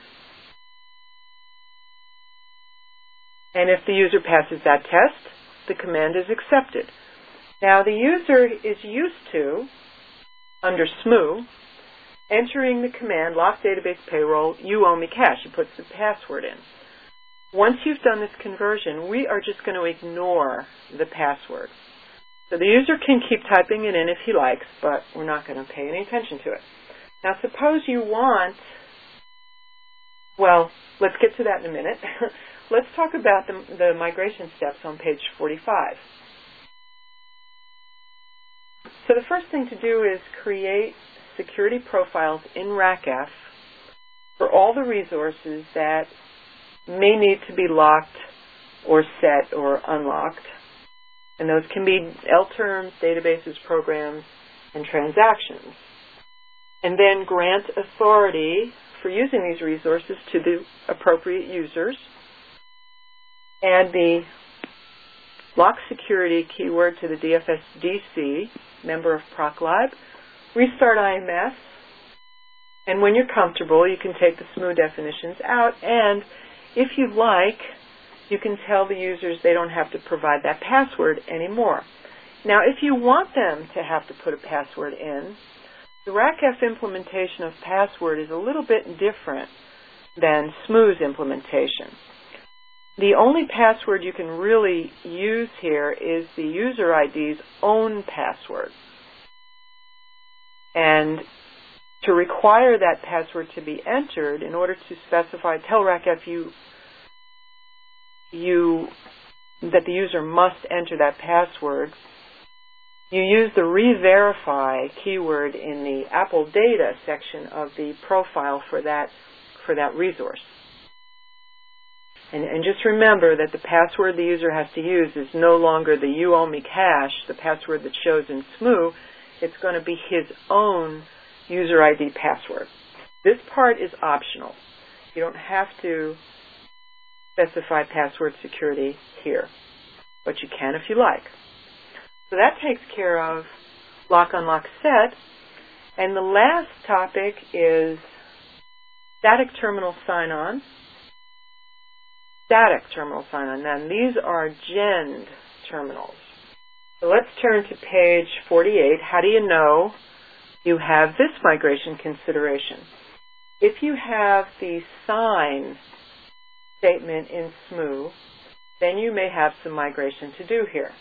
And if the user passes that test, the command is accepted. Now, the user is used to, under S M U, entering the command, lock database payroll, you owe me cash. He puts the password in. Once you've done this conversion, we are just going to ignore the password. So the user can keep typing it in if he likes, but we're not going to pay any attention to it. Now, suppose you want, well, let's get to that in a minute. Let's talk about the, the migration steps on page forty-five. So the first thing to do is create security profiles in RACF for all the resources that may need to be locked or set or unlocked. And those can be L terms, databases, programs, and transactions. And then grant authority for using these resources to the appropriate users. Add the lock security keyword to the D F S D C, member of ProcLib. Restart I M S. And when you're comfortable, you can take the S M U definitions out. And if you like, you can tell the users they don't have to provide that password anymore. Now, if you want them to have to put a password in, the RACF implementation of password is a little bit different than S M U's implementation. The only password you can really use here is the user I D's own password. And to require that password to be entered, in order to specify, tell RACF you, you, that the user must enter that password, you use the re-verify keyword in the Apple Data section of the profile for that, for that resource. And, and just remember that the password the user has to use is no longer the you owe me cash, the password that shows in S M U. It's going to be his own user I D password. This part is optional. You don't have to specify password security here, but you can if you like. So that takes care of lock, unlock, set. And the last topic is static terminal sign-on. Static terminal sign-on. Now, these are Gen terminals. So let's turn to page forty-eight. How do you know you have this migration consideration? If you have the sign statement in S M U, then you may have some migration to do here.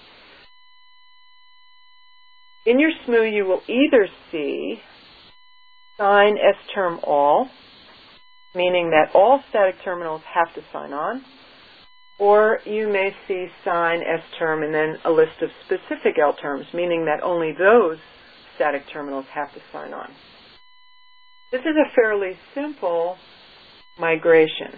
In your S M U, you will either see sign S-term all, meaning that all static terminals have to sign on, or you may see sign S-term and then a list of specific L terms, meaning that only those static terminals have to sign on. This is a fairly simple migration.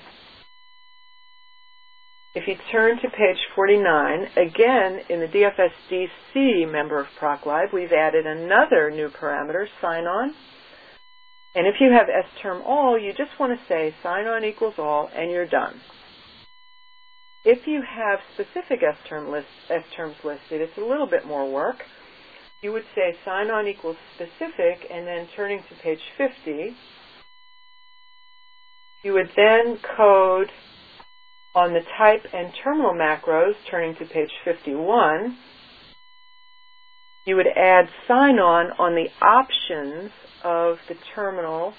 If you turn to page forty-nine, again, in the D F S D C member of ProcLib, we've added another new parameter, sign on. And if you have S-term all, you just want to say sign on equals all, and you're done. If you have specific S-term list, S-terms listed, it's a little bit more work. You would say sign on equals specific, and then turning to page fifty, you would then code on the type and terminal macros, turning to page fifty-one, you would add sign on on the options of the terminal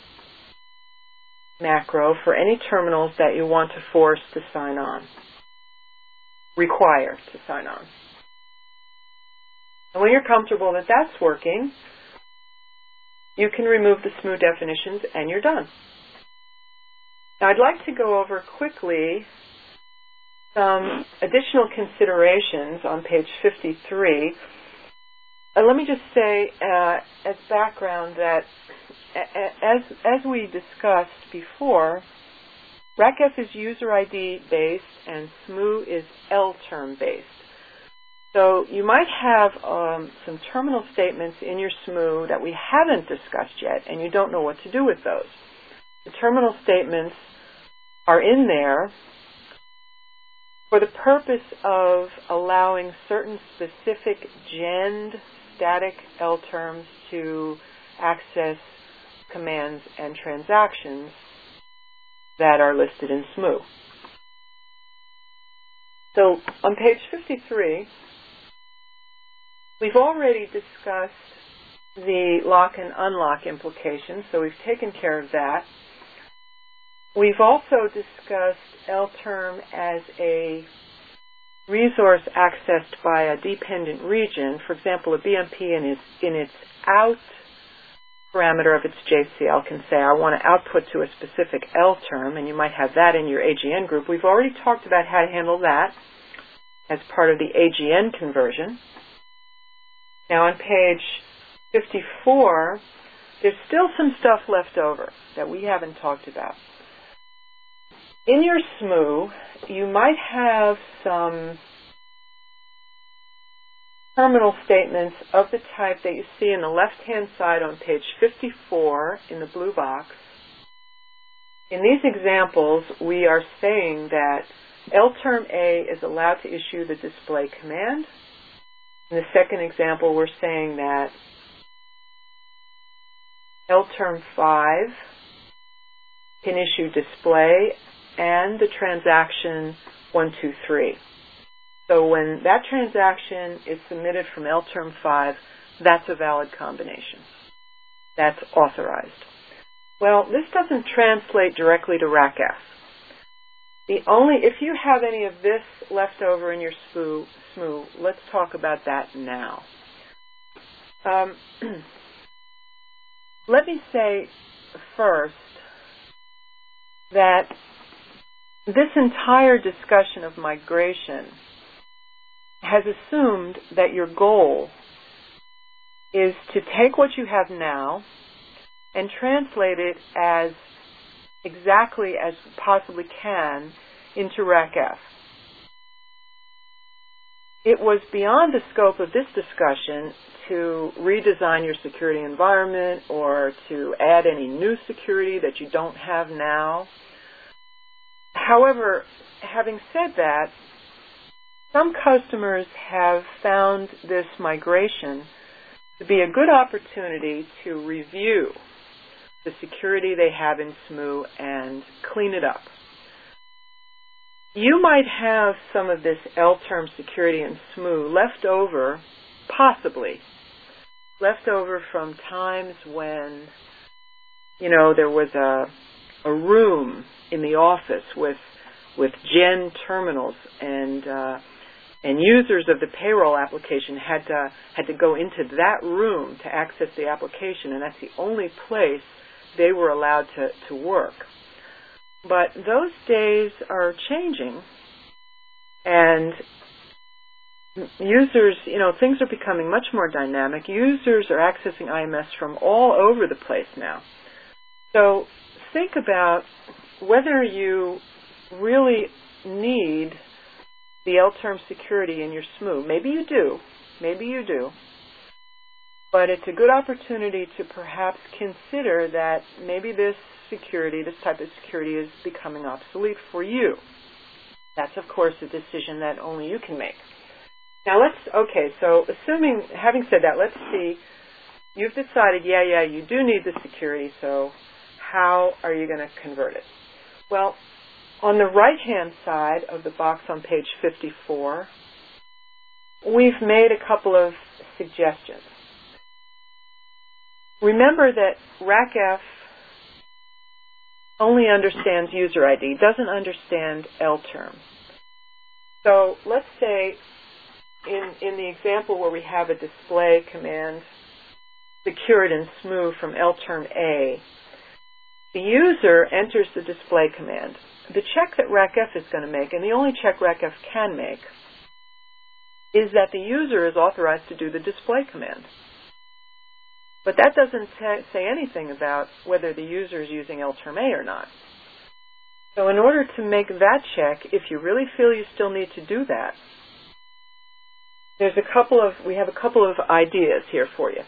macro for any terminals that you want to force to sign on, require to sign on. And when you're comfortable that that's working, you can remove the S M U definitions and you're done. Now I'd like to go over quickly some additional considerations on page fifty-three. Uh, let me just say uh, as background that as, as we discussed before, RACF is user I D based and S M U is L-term based. So you might have um, some terminal statements in your S M U that we haven't discussed yet, and you don't know what to do with those. The terminal statements are in there for the purpose of allowing certain specific gend static L terms to access commands and transactions that are listed in S M U. So on page fifty-three, we've already discussed the lock and unlock implications, so we've taken care of that. We've also discussed L-term as a resource accessed by a dependent region. For example, a B M P in its, in its out parameter of its J C L can say, I want to output to a specific L-term, and you might have that in your A G N group. We've already talked about how to handle that as part of the A G N conversion. Now on page fifty-four, there's still some stuff left over that we haven't talked about. In your S M U, you might have some terminal statements of the type that you see in the left-hand side on page fifty-four in the blue box. In these examples, we are saying that L-term A is allowed to issue the display command. In the second example, we're saying that L-term five can issue display and the transaction one two three. So when that transaction is submitted from L-term five, that's a valid combination. That's authorized. Well, this doesn't translate directly to RACF. The only, if you have any of this left over in your S M U, let's talk about that now. Um, let me say first that this entire discussion of migration has assumed that your goal is to take what you have now and translate it as exactly as you possibly can into RACF. It was beyond the scope of this discussion to redesign your security environment or to add any new security that you don't have now. However, having said that, some customers have found this migration to be a good opportunity to review the security they have in S M U and clean it up. You might have some of this L-term security in S M U left over, possibly, left over from times when, you know, there was a, a room in the office with with gen terminals and uh, and users of the payroll application had to had to go into that room to access the application, and that's the only place they were allowed to, to work. But those days are changing, and users, you know, things are becoming much more dynamic. Users are accessing I M S from all over the place now. So think about whether you really need the L-term security in your S M U. Maybe you do. Maybe you do. But it's a good opportunity to perhaps consider that maybe this security, this type of security, is becoming obsolete for you. That's, of course, a decision that only you can make. Now, let's, okay, so assuming, having said that, let's see, you've decided, yeah, yeah, you do need the security, so how are you going to convert it? Well, on the right-hand side of the box on page fifty-four, we've made a couple of suggestions. Remember that RACF only understands user I D, doesn't understand L-term. So let's say in, in the example where we have a display command secured in S M U from L term A, the user enters the display command. The check that RACF is going to make, and the only check RACF can make, is that the user is authorized to do the display command. But that doesn't t- say anything about whether the user is using L term A or not. So in order to make that check, if you really feel you still need to do that, there's a couple of, we have a couple of ideas here for you.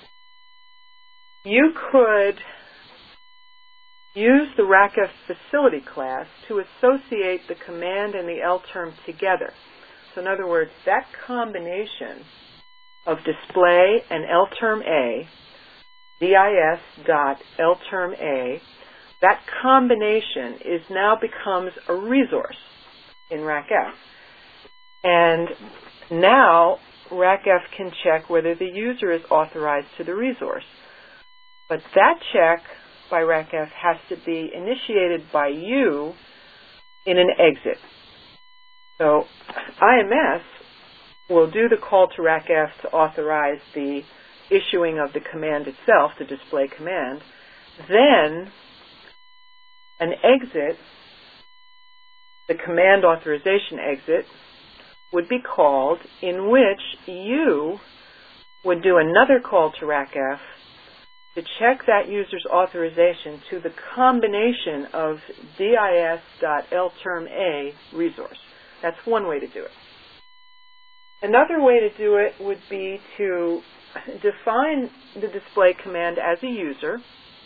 You could use the RACF facility class to associate the command and the L term together. So in other words, that combination of display and L term A, dis dot L term A, that combination is now becomes a resource in RACF. And now RACF can check whether the user is authorized to the resource. But that check by RACF has to be initiated by you in an exit. So I M S will do the call to RACF to authorize the issuing of the command itself, the display command. Then an exit, the command authorization exit, would be called, in which you would do another call to RACF to check that user's authorization to the combination of dis dot L term A resource. That's one way to do it. Another way to do it would be to define the display command as a user,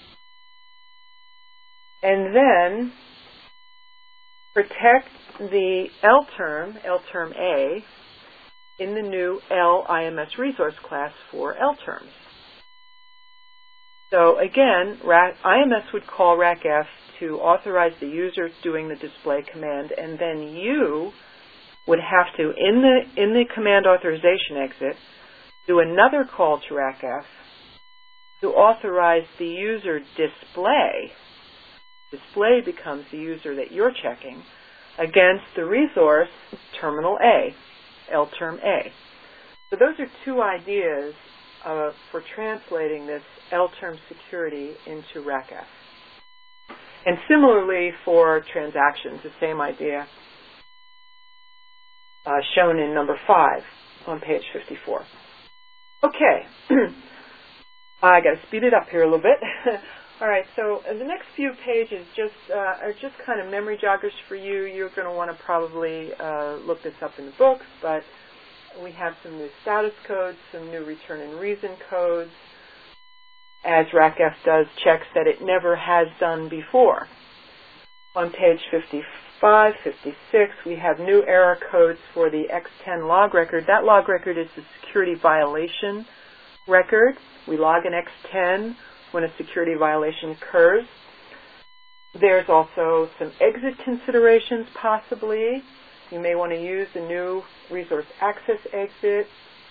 and then protect the L term, L term A, in the new L I M S resource class for L terms. So again, I M S would call RACF to authorize the user doing the display command, and then you would have to, in the in the command authorization exit, do another call to RACF to authorize the user display. Display becomes the user that you're checking against the resource terminal A, L term A. So those are two ideas uh, for translating this L term security into RACF. And similarly for transactions, the same idea uh, shown in number five on page fifty-four. Okay, I got to speed it up here a little bit. All right, so the next few pages just uh, are just kind of memory joggers for you. You're going to want to probably uh, look this up in the books, but we have some new status codes, some new return and reason codes, as RACF does checks that it never has done before. On page fifty-five, fifty-six, we have new error codes for the X ten log record. That log record is the security violation record. We log an X ten when a security violation occurs. There's also some exit considerations possibly. You may want to use the new resource access exit.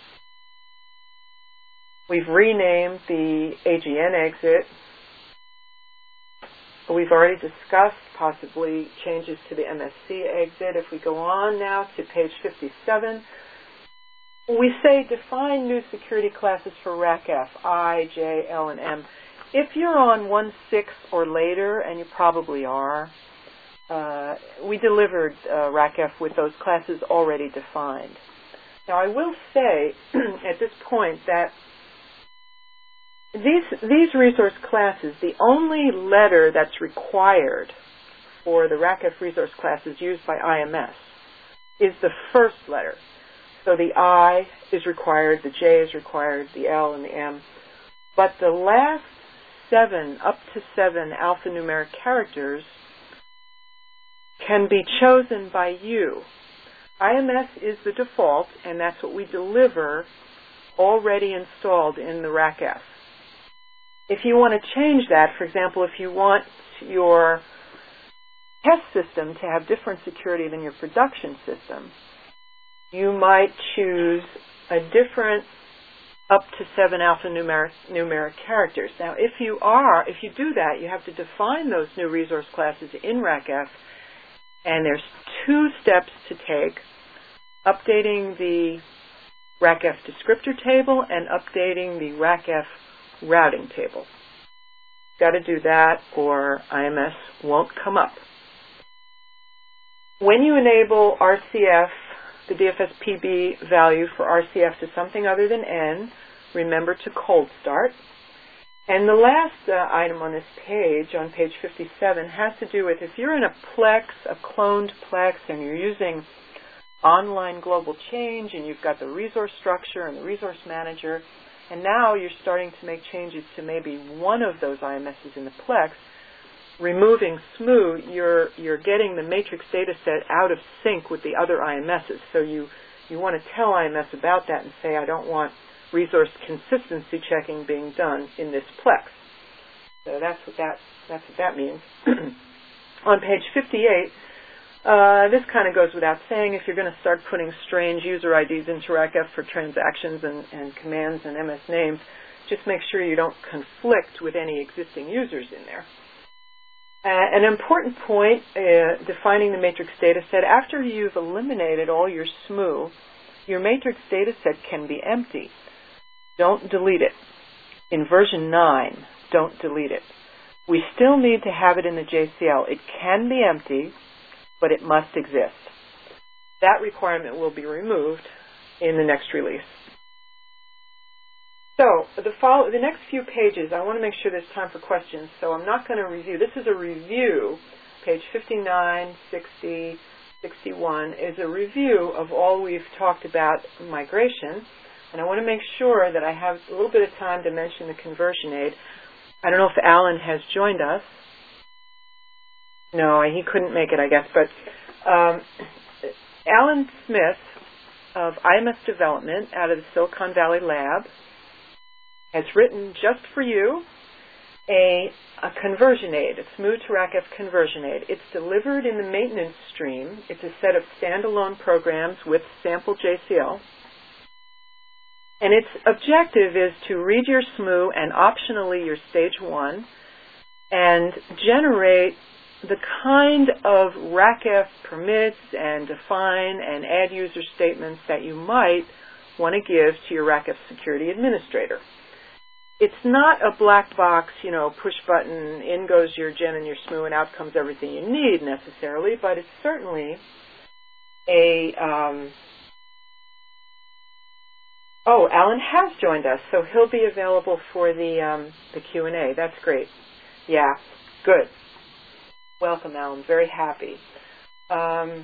We've renamed the A G N exit. We've already discussed possibly changes to the M S C exit. If we go on now to page fifty-seven, we say define new security classes for RACF, I, J, L, and M. If you're on one point six or later, and you probably are, uh, we delivered uh, RACF with those classes already defined. Now, I will say at this point that these, these resource classes, the only letter that's required for the RACF resource classes used by I M S is the first letter. So the I is required, the J is required, the L and the M. But the last seven, up to seven alphanumeric characters can be chosen by you. I M S is the default, and that's what we deliver already installed in the RACF. If you want to change that, for example, if you want your test system to have different security than your production system, you might choose a different up to seven alphanumeric numeric characters. Now, if you are, if you do that, you have to define those new resource classes in RACF, and there's two steps to take: updating the RACF descriptor table and updating the RACF routing table. Got to do that or I M S won't come up. When you enable R C F, the D F S P B value for R C F to something other than N, remember to cold start. And the last uh, item on this page, on page fifty-seven, has to do with if you're in a Plex, a cloned Plex, and you're using online global change and you've got the resource structure and the resource manager, and now you're starting to make changes to maybe one of those I M Ss in the Plex, removing S M U, you're, you're getting the matrix data set out of sync with the other I M Ss. So you, you want to tell I M S about that and say, I don't want resource consistency checking being done in this Plex. So that's what that, that's what that means. On page fifty-eight, uh, this kind of goes without saying, if you're going to start putting strange user I Ds into RACF for transactions and, and commands and M S names, just make sure you don't conflict with any existing users in there. Uh, an important point, uh, defining the matrix data set, after you've eliminated all your S M U, your matrix data set can be empty. Don't delete it. In version nine, don't delete it. We still need to have it in the J C L. It can be empty, but it must exist. That requirement will be removed in the next release. So the, follow, the next few pages, I want to make sure there's time for questions, so I'm not going to review. This is a review. Page fifty-nine, sixty, sixty-one is a review of all we've talked about migration, and I want to make sure that I have a little bit of time to mention the conversion aid. I don't know if Alan has joined us. No, he couldn't make it, I guess, but um, Alan Smith of I M S Development out of the Silicon Valley Lab has written just for you a, a conversion aid, a S M U to RACF conversion aid. It's delivered in the maintenance stream. It's a set of standalone programs with sample J C L. And its objective is to read your S M U and optionally your stage one and generate the kind of RACF permits and define and add user statements that you might want to give to your RACF security administrator. It's not a black box, you know, push button, in goes your gen and your S M U and out comes everything you need necessarily, but it's certainly a, um, oh, Alan has joined us, so he'll be available for the, um, the Q and A. That's great. Yeah, good. Welcome, Alan. Very happy. Um,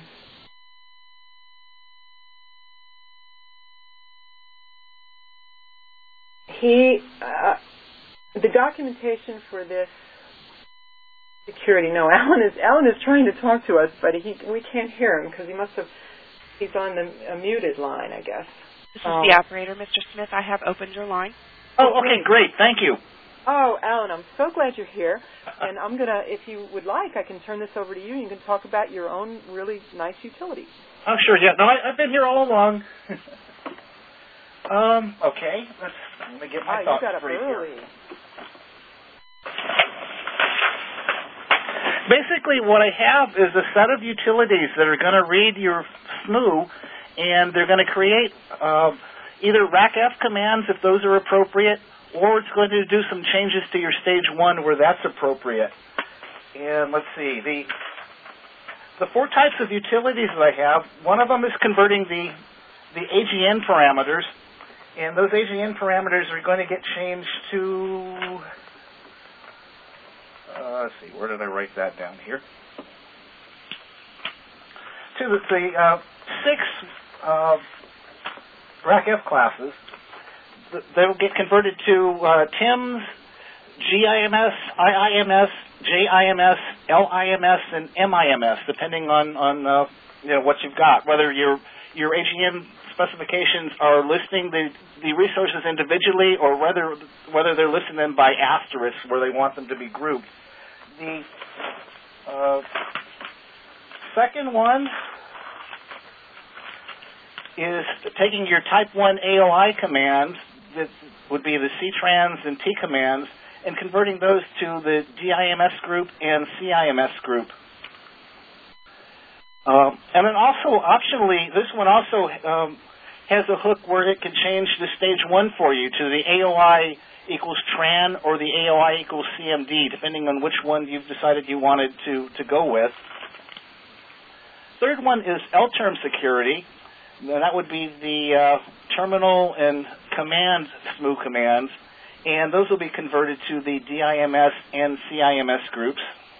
he, uh, the documentation for this security. No, Alan is Alan is trying to talk to us, but he we can't hear him because he must have he's on the a muted line, I guess. This is um, the operator, Mister Smith. I have opened your line. Oh, okay, great. Thank you. Oh, Alan, I'm so glad you're here. And I'm going to, if you would like, I can turn this over to you. You can talk about your own really nice utility. Oh, sure, yeah. No, I, I've been here all along. um, okay. Let's, let me get my oh, thoughts you got up straight early. here. Basically, what I have is a set of utilities that are going to read your S M U, and they're going to create uh, either RACF commands, if those are appropriate, or it's going to do some changes to your stage one where that's appropriate. And let's see, the the four types of utilities that I have, one of them is converting the the A G N parameters, and those A G N parameters are going to get changed to, uh, let's see, where did I write that down here? To the, the uh, six uh, RACF classes. They'll get converted to uh, T I M S, G I M S, I I M S, J I M S, L I M S, and M I M S, depending on, on uh, you know, what you've got. Whether your your A G M specifications are listing the, the resources individually or whether whether they're listing them by asterisk where they want them to be grouped. The uh, second one is taking your type one A O I commands, that would be the C trans and T commands, and converting those to the G I M S group and C I M S group. Um, and then also, optionally, this one also um, has a hook where it can change the stage one for you to the A O I equals tran or the A O I equals C M D, depending on which one you've decided you wanted to, to go with. Third one is L term security. And that would be the uh, terminal and command S M U commands, and those will be converted to the D I M S and C I M S groups.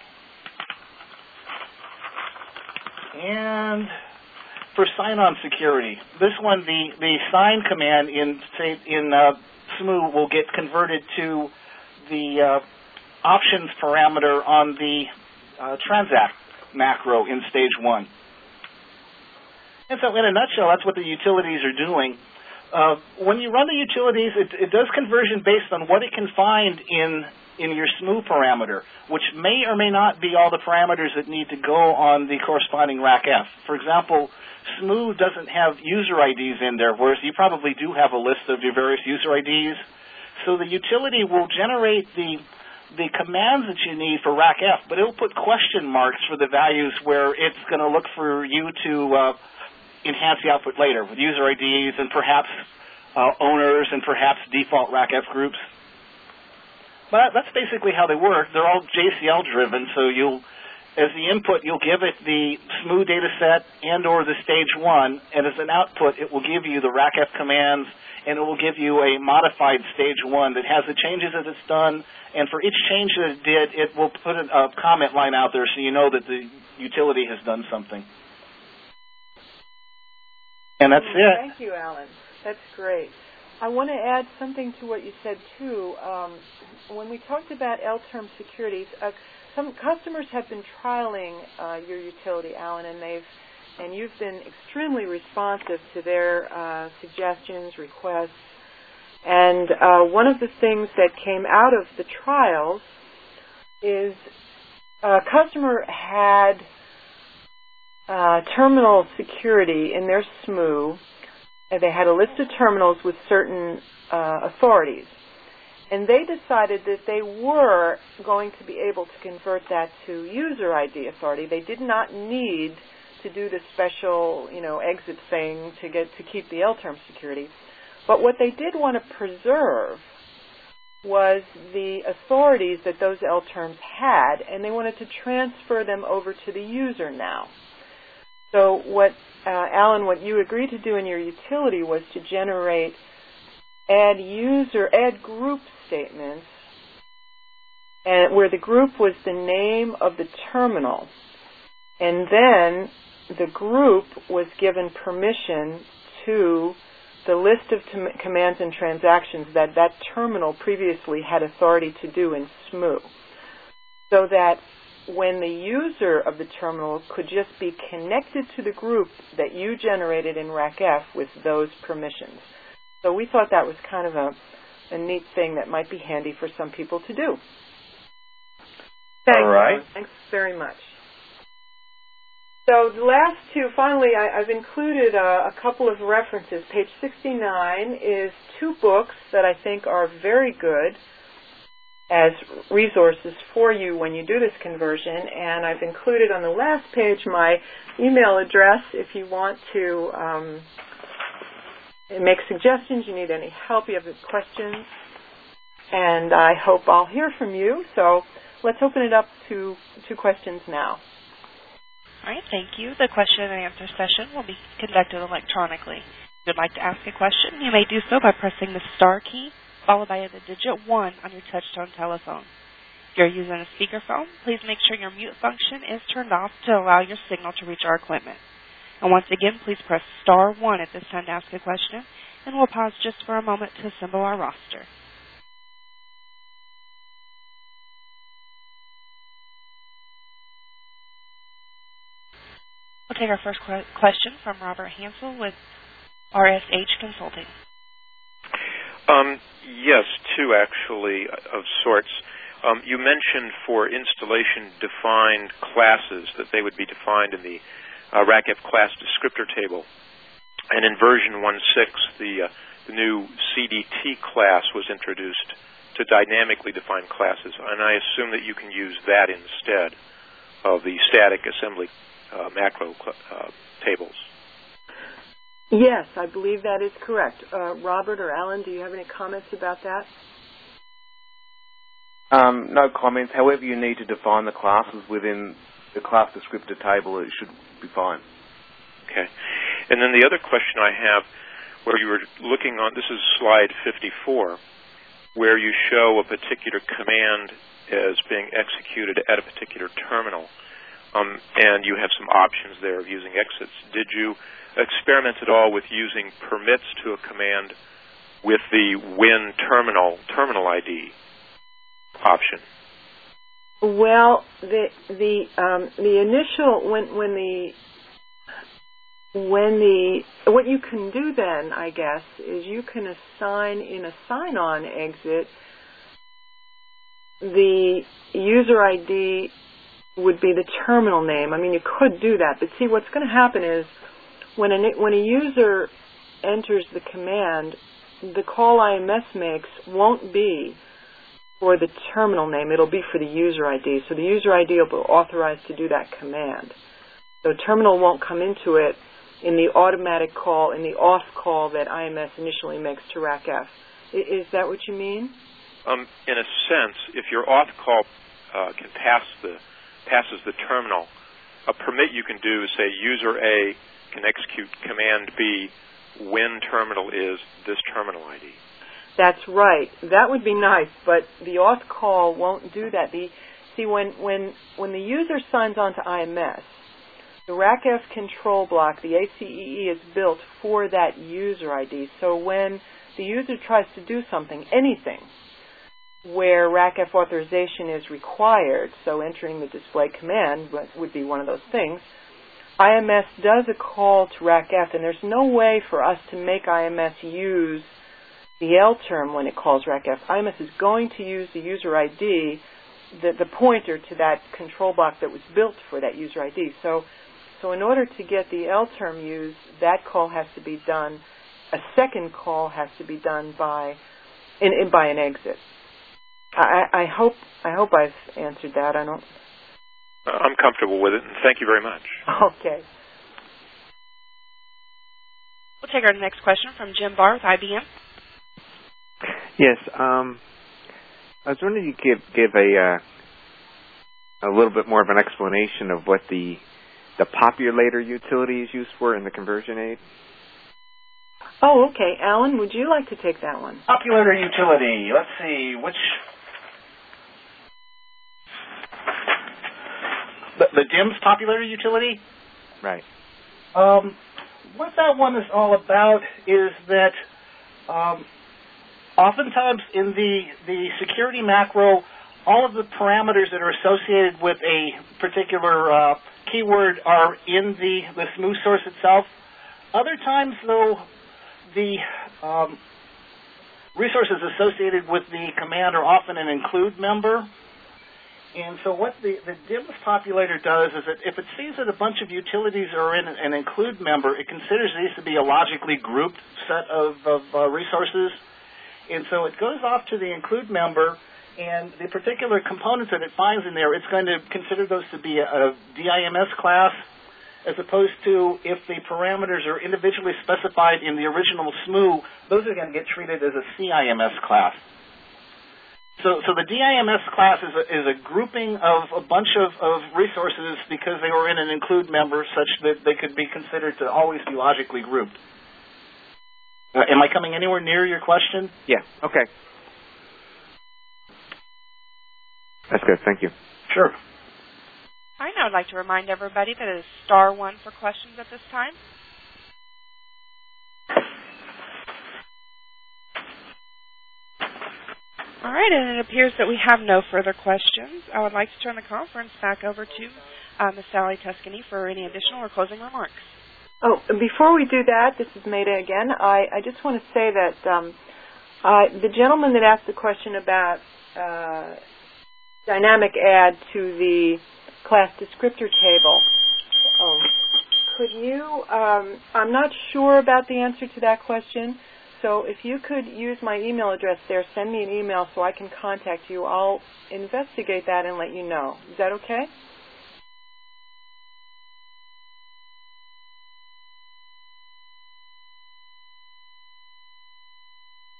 And for sign-on security, this one, the, the sign command in say, in uh, S M U will get converted to the uh, options parameter on the uh, transact macro in stage one. And so in a nutshell, that's what the utilities are doing. Uh, when you run the utilities, it, it does conversion based on what it can find in in your S M U parameter, which may or may not be all the parameters that need to go on the corresponding rack F. For example, S M U doesn't have user I Ds in there, whereas you probably do have a list of your various user I Ds. So the utility will generate the the commands that you need for rack F, but it will put question marks for the values where it's going to look for you to uh, enhance the output later with user I Ds and perhaps uh, owners and perhaps default rack F groups. But that's basically how they work. They're all J C L driven, so you'll, as the input, you'll give it the S M U data set and or the stage one, and as an output, it will give you the rack F commands, and it will give you a modified stage one that has the changes that it's done, and for each change that it did, it will put a, a comment line out there so you know that the utility has done something. And that's mm, it. Thank you, Alan. That's great. I want to add something to what you said, too. Um, when we talked about L term securities, uh, some customers have been trialing uh, your utility, Alan, and they've and you've been extremely responsive to their uh, suggestions, requests. And uh, one of the things that came out of the trials is a customer had Uh, terminal security in their S M U, and they had a list of terminals with certain uh, authorities. And they decided that they were going to be able to convert that to user I D authority. They did not need to do the special, you know, exit thing to get to keep the L term security. But what they did want to preserve was the authorities that those L terms had, and they wanted to transfer them over to the user now. So what, uh, Alan, what you agreed to do in your utility was to generate add user, add group statements, and where the group was the name of the terminal. And then the group was given permission to the list of t- commands and transactions that that terminal previously had authority to do in S M U. So that when the user of the terminal could just be connected to the group that you generated in rack F with those permissions. So we thought that was kind of a, a neat thing that might be handy for some people to do. Thanks, All right. Alan. Thanks very much. So the last two, finally, I, I've included a, a couple of references. Page sixty-nine is two books that I think are very good as resources for you when you do this conversion, and I've included on the last page my email address if you want to um, make suggestions, you need any help, you have any questions, and I hope I'll hear from you. So let's open it up to, to questions now. All right, thank you. The question and answer session will be conducted electronically. If you'd like to ask a question, you may do so by pressing the star key followed by the digit one on your touch-tone telephone. If you're using a speakerphone, please make sure your mute function is turned off to allow your signal to reach our equipment. And once again, please press star one at this time to ask a question, and we'll pause just for a moment to assemble our roster. We'll take our first qu- question from Robert Hansel with R S H Consulting. Um, yes, two actually of sorts. Um, you mentioned for installation defined classes that they would be defined in the uh, rack F class descriptor table. And in version one point six, the, uh, the new C D T class was introduced to dynamically define classes, and I assume that you can use that instead of the static assembly uh, macro uh, tables. Yes, I believe that is correct. Uh, Robert or Alan, do you have any comments about that? Um, no comments. However you need to define the classes within the class descriptor table, it should be fine. Okay. And then the other question I have, where you were looking on, this is slide fifty-four, where you show a particular command as being executed at a particular terminal, um, and you have some options there of using exits. Did you experiment at all with using permits to a command with the win terminal terminal I D option? Well, the the um, the initial when when the when the what you can do then, I guess, is you can assign in a sign-on exit the user I D would be the terminal name. I mean, you could do that, but see, what's going to happen is when a when a user enters the command, the call I M S makes won't be for the terminal name. It'll be for the user I D. So the user I D will be authorized to do that command. So terminal won't come into it in the automatic call, in the off call that I M S initially makes to rackf. Is that what you mean? Um, in a sense, if your auth call uh, can pass the passes the terminal, a permit you can do is say user A can execute command B when terminal is this terminal I D. That's right. That would be nice, but the auth call won't do that. The, see, when, when, when the user signs on to I M S, the rackf control block, the A C E E, is built for that user I D. So when the user tries to do something, anything, where rackf authorization is required, so entering the display command would be one of those things, I M S does a call to rackf, and there's no way for us to make I M S use the L term when it calls rackf. I M S is going to use the user I D, the, the pointer to that control block that was built for that user I D. So, so in order to get the L term used, that call has to be done, a second call has to be done by, in, in, by an exit. I, I hope I hope I've answered that. I don't. I'm comfortable with it, and thank you very much. Okay. We'll take our next question from Jim Barr with I B M. Yes, um, I was wondering if you could give, give a uh, a little bit more of an explanation of what the the populator utility is used for in the conversion aid. Oh, okay. Alan, would you like to take that one? Populator utility. Let's see which. The, the D I M S populator utility? Right. Um, what that one is all about is that um, oftentimes in the, the security macro, all of the parameters that are associated with a particular uh, keyword are in the, the smooth source itself. Other times, though, the um, resources associated with the command are often an include member. And so what the, the D I M S populator does is that if it sees that a bunch of utilities are in an include member, it considers these to be a logically grouped set of, of uh, resources. And so it goes off to the include member, and the particular components that it finds in there, it's going to consider those to be a, a D I M S class, as opposed to if the parameters are individually specified in the original S M U, those are going to get treated as a C I M S class. So, so the D I M S class is a, is a grouping of a bunch of, of resources because they were in an include member such that they could be considered to always be logically grouped. Uh, am I coming anywhere near your question? Yeah, okay. That's good, thank you. Sure. All right, now I'd like to remind everybody that it is star one for questions at this time. All right, and it appears that we have no further questions. I would like to turn the conference back over to uh, Miz Sally Tuscany for any additional or closing remarks. Oh, before we do that, this is Maida again. I, I just want to say that um, uh, the gentleman that asked the question about uh, dynamic add to the class descriptor table, oh, could you, um, I'm not sure about the answer to that question. So if you could use my email address there, send me an email so I can contact you. I'll investigate that and let you know. Is that okay?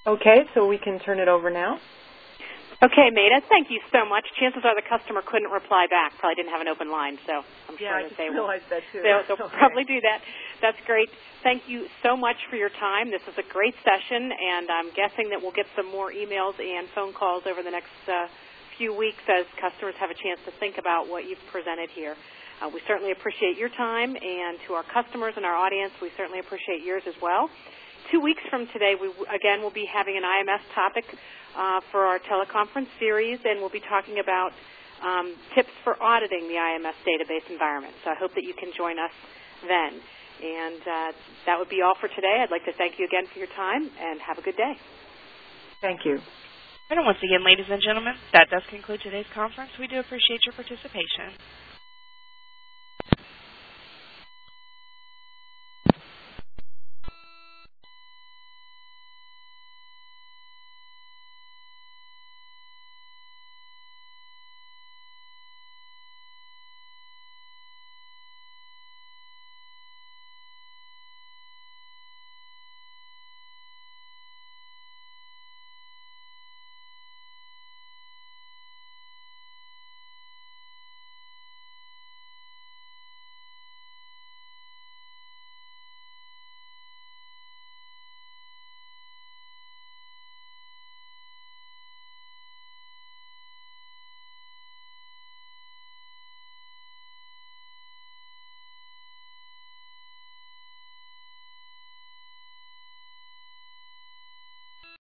Okay, so we can turn it over now. Okay, Maida, thank you so much. Chances are the customer couldn't reply back. Probably didn't have an open line, so I'm yeah, sure I that they will. will. That too. They'll, they'll okay. probably do that. That's great. Thank you so much for your time. This was a great session, and I'm guessing that we'll get some more emails and phone calls over the next uh, few weeks as customers have a chance to think about what you've presented here. Uh, we certainly appreciate your time, and to our customers and our audience, we certainly appreciate yours as well. Two weeks from today, we again will be having an I M S topic uh, for our teleconference series, and we'll be talking about um, tips for auditing the I M S database environment. So I hope that you can join us then. And uh, that would be all for today. I'd like to thank you again for your time, and have a good day. Thank you. And once again, ladies and gentlemen, that does conclude today's conference. We do appreciate your participation.